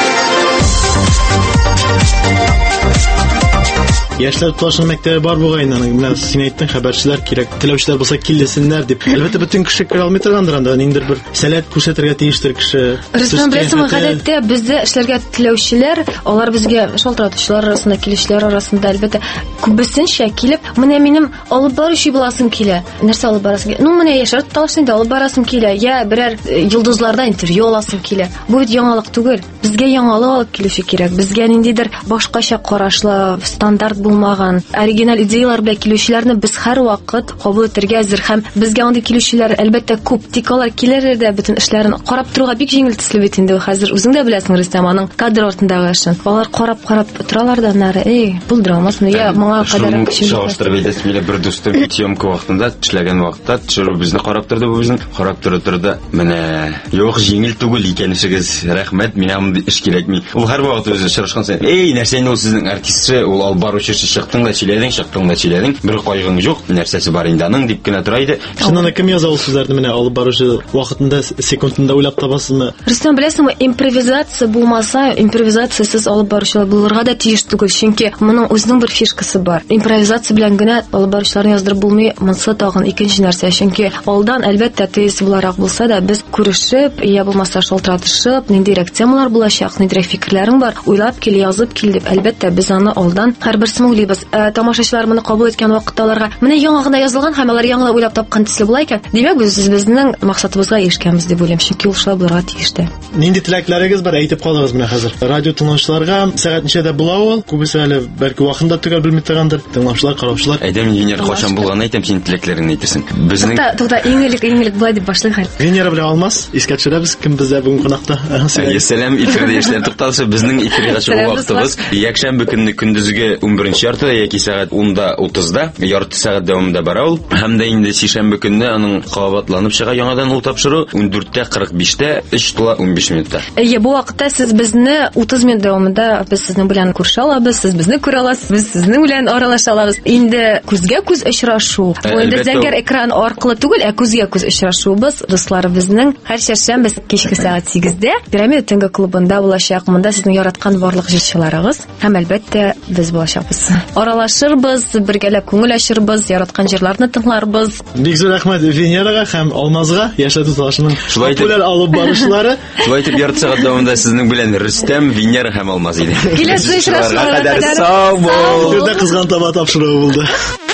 Яшьләр туташу мәктәбе бар бугайнан, менә син әйттең, хәбәрчеләр кирәк, теләүчеләр булса килсеннәр дип. Әлбәттә, бөтен кеше кирә алмый торгандыр анда, ниндидер бер сәләт күрсәтергә тиештер кеше. Рөстәм, беләсеңме, гадәттә бездә эшләргә теләүчеләр, алар безгә шалтыратучылар арасында, килүчеләр арасында әлбәттә күбесенчә килеп, менә минем алып баручы буласым килә. Нәрсә алып барасың? Ну, менә яшәр талашында алып барасым килә. Я берәр йолдызларда интервью аласым килә. Бу бит яңалык түгел. Безгә яңалык алып килүче кирәк. Безгә ниндидер башкача карашлы, стандарт булмаган, оригинал идеялар белән килүчеләрне без һәр вакыт кабул итәргә әзер һәм безгә андый килүчеләр әлбәттә күп. Тик алар киләләр дә бөтен эшләрен карап торырга бик җиңел төсле бит инде. Хәзер үзең дә беләсең, Рөстәм, аның кадр артындагы эшен. Алар карап торалар да нары, булдыра алмасмы? Я моңа кадәр чагыштырып әйтәсем килә, бер дустым съемка вакытында, эшләгән вакытта төшерү безне карап торды, бу безнең карап торды. Менә юк, җиңел түгел икәнишегез. Рәхмәт, миңа мондый эш кирәкми. Ул һәр вакыт үзе шырышкан сен. Нәрсә инде ул сезнең артистчы, ул алып баручы чыктың да чиләдең, бер кайгың юк, нәрсәсе бар инде аның дип кенә тора иде. Шуннан кем яза ул сүзләрне менә алып баручы вакытында, секундында уйлап табасызмы? Рөстәм, беләсеңме, импровизация булмаса, импровизациясыз алып баручылар булырга да тиеш түгел, чөнки моның үзенең бер фишкасы бар. Импровизация белән генә алып баручыларны яздырып булмый, монысы тагын икенче нәрсә, чөнки алдан әлбәттә тез буларак булса да без күрешеп, я булмаса шалтыратышып, ниндирәк темалар булачак, ниндирәк фикерләрең бар, уйлап кил, язып кил дип, әлбәттә без аны алдан һәрберсен уйлыйбыз. Тамашачылар моны кабул иткән вакытта аларга менә яңа гына язылган һәм алар яңа уйлап тапкан төсле була икән. Димәк, без безнең максатыбызга ирешкәнбез дип уйлыйм, чөнки ул шулай булырга тиештә. Нинди теләкләрегез бар, әйтеп калыгыз менә хәзер. Радио тыңлаучыларга сәгать ничәдә була ул? Күбесе әле бәлки вакытында түгел белми торгандыр. Тыңлаучылар, караучылар. Әйдәм, Венера качан булганын әйтәм, син теләкләреңне әйтерсең. Безнең Тугда иңелек булай дип башлый хәл. Венера белән Алмаз, искә төшерәбез, кем бездә бүген кунакта. Сәлам, эфирдә яшьләр тукталышы, безнең эфиргә чыгу вакытыбыз якшәмбе көнне көндезге 11 яртыда яки сәгать 10:30-да, ярты сәгать дәвамында бара ул. Һәм дә инде шишәмбе көнне аның кабатланып чыга яңадан ул тапшыру 14:45-тә 3:15 минутта. Бу вакытта сез безне 30 минут дәвамында без сезнең белән күрешә алабыз, сез безне күрә аласыз, без сезнең белән аралаша алабыз. Инде күзгә күз очрашу. Бу инде зәңгәр экран аркылы түгел, күзгә күз очрашуыбыз дусларыбызның һәр чәршәмбе кичке сәгать 8-дә Пирамида төнге клубында булачак. Монда сезнең яраткан барлык җырчыларыгыз һәм әлбәттә без булачакбыз. Аралашырбыз, бергәләп күңел ачырбыз, яраткан җырларны тыңларбыз. Бик зур рәхмәт Венерага һәм Алмазга, яшәтү туташының популяр алып барышлары. Шулай итеп ярты сәгать дәвамында сезнең белән Рөстәм, Венера һәм Алмаз иде. Киләсе очрашуларга кадәр сау бул. Бердә кызган таба тапшыруы булды.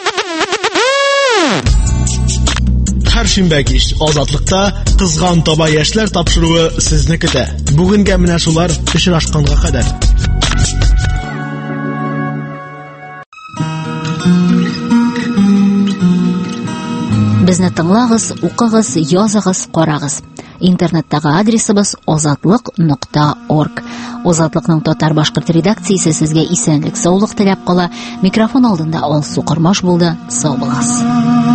Һәр шимбә кич Азатлыкта кызган таба яшьләр тапшыруы сезне көтә. Бүгенгә менә шулар очрашканга кадәр. Безне тыңлагыз, укыгыз, языгыз, карагыз. Интернеттагы адресыбыз озатлык.org. Озатлыкның татар-башкорт редакциясе сезгә исәнлек, саулык теләп кала. Микрофон алдында Алсу Кормаш булды. Сау булыгыз.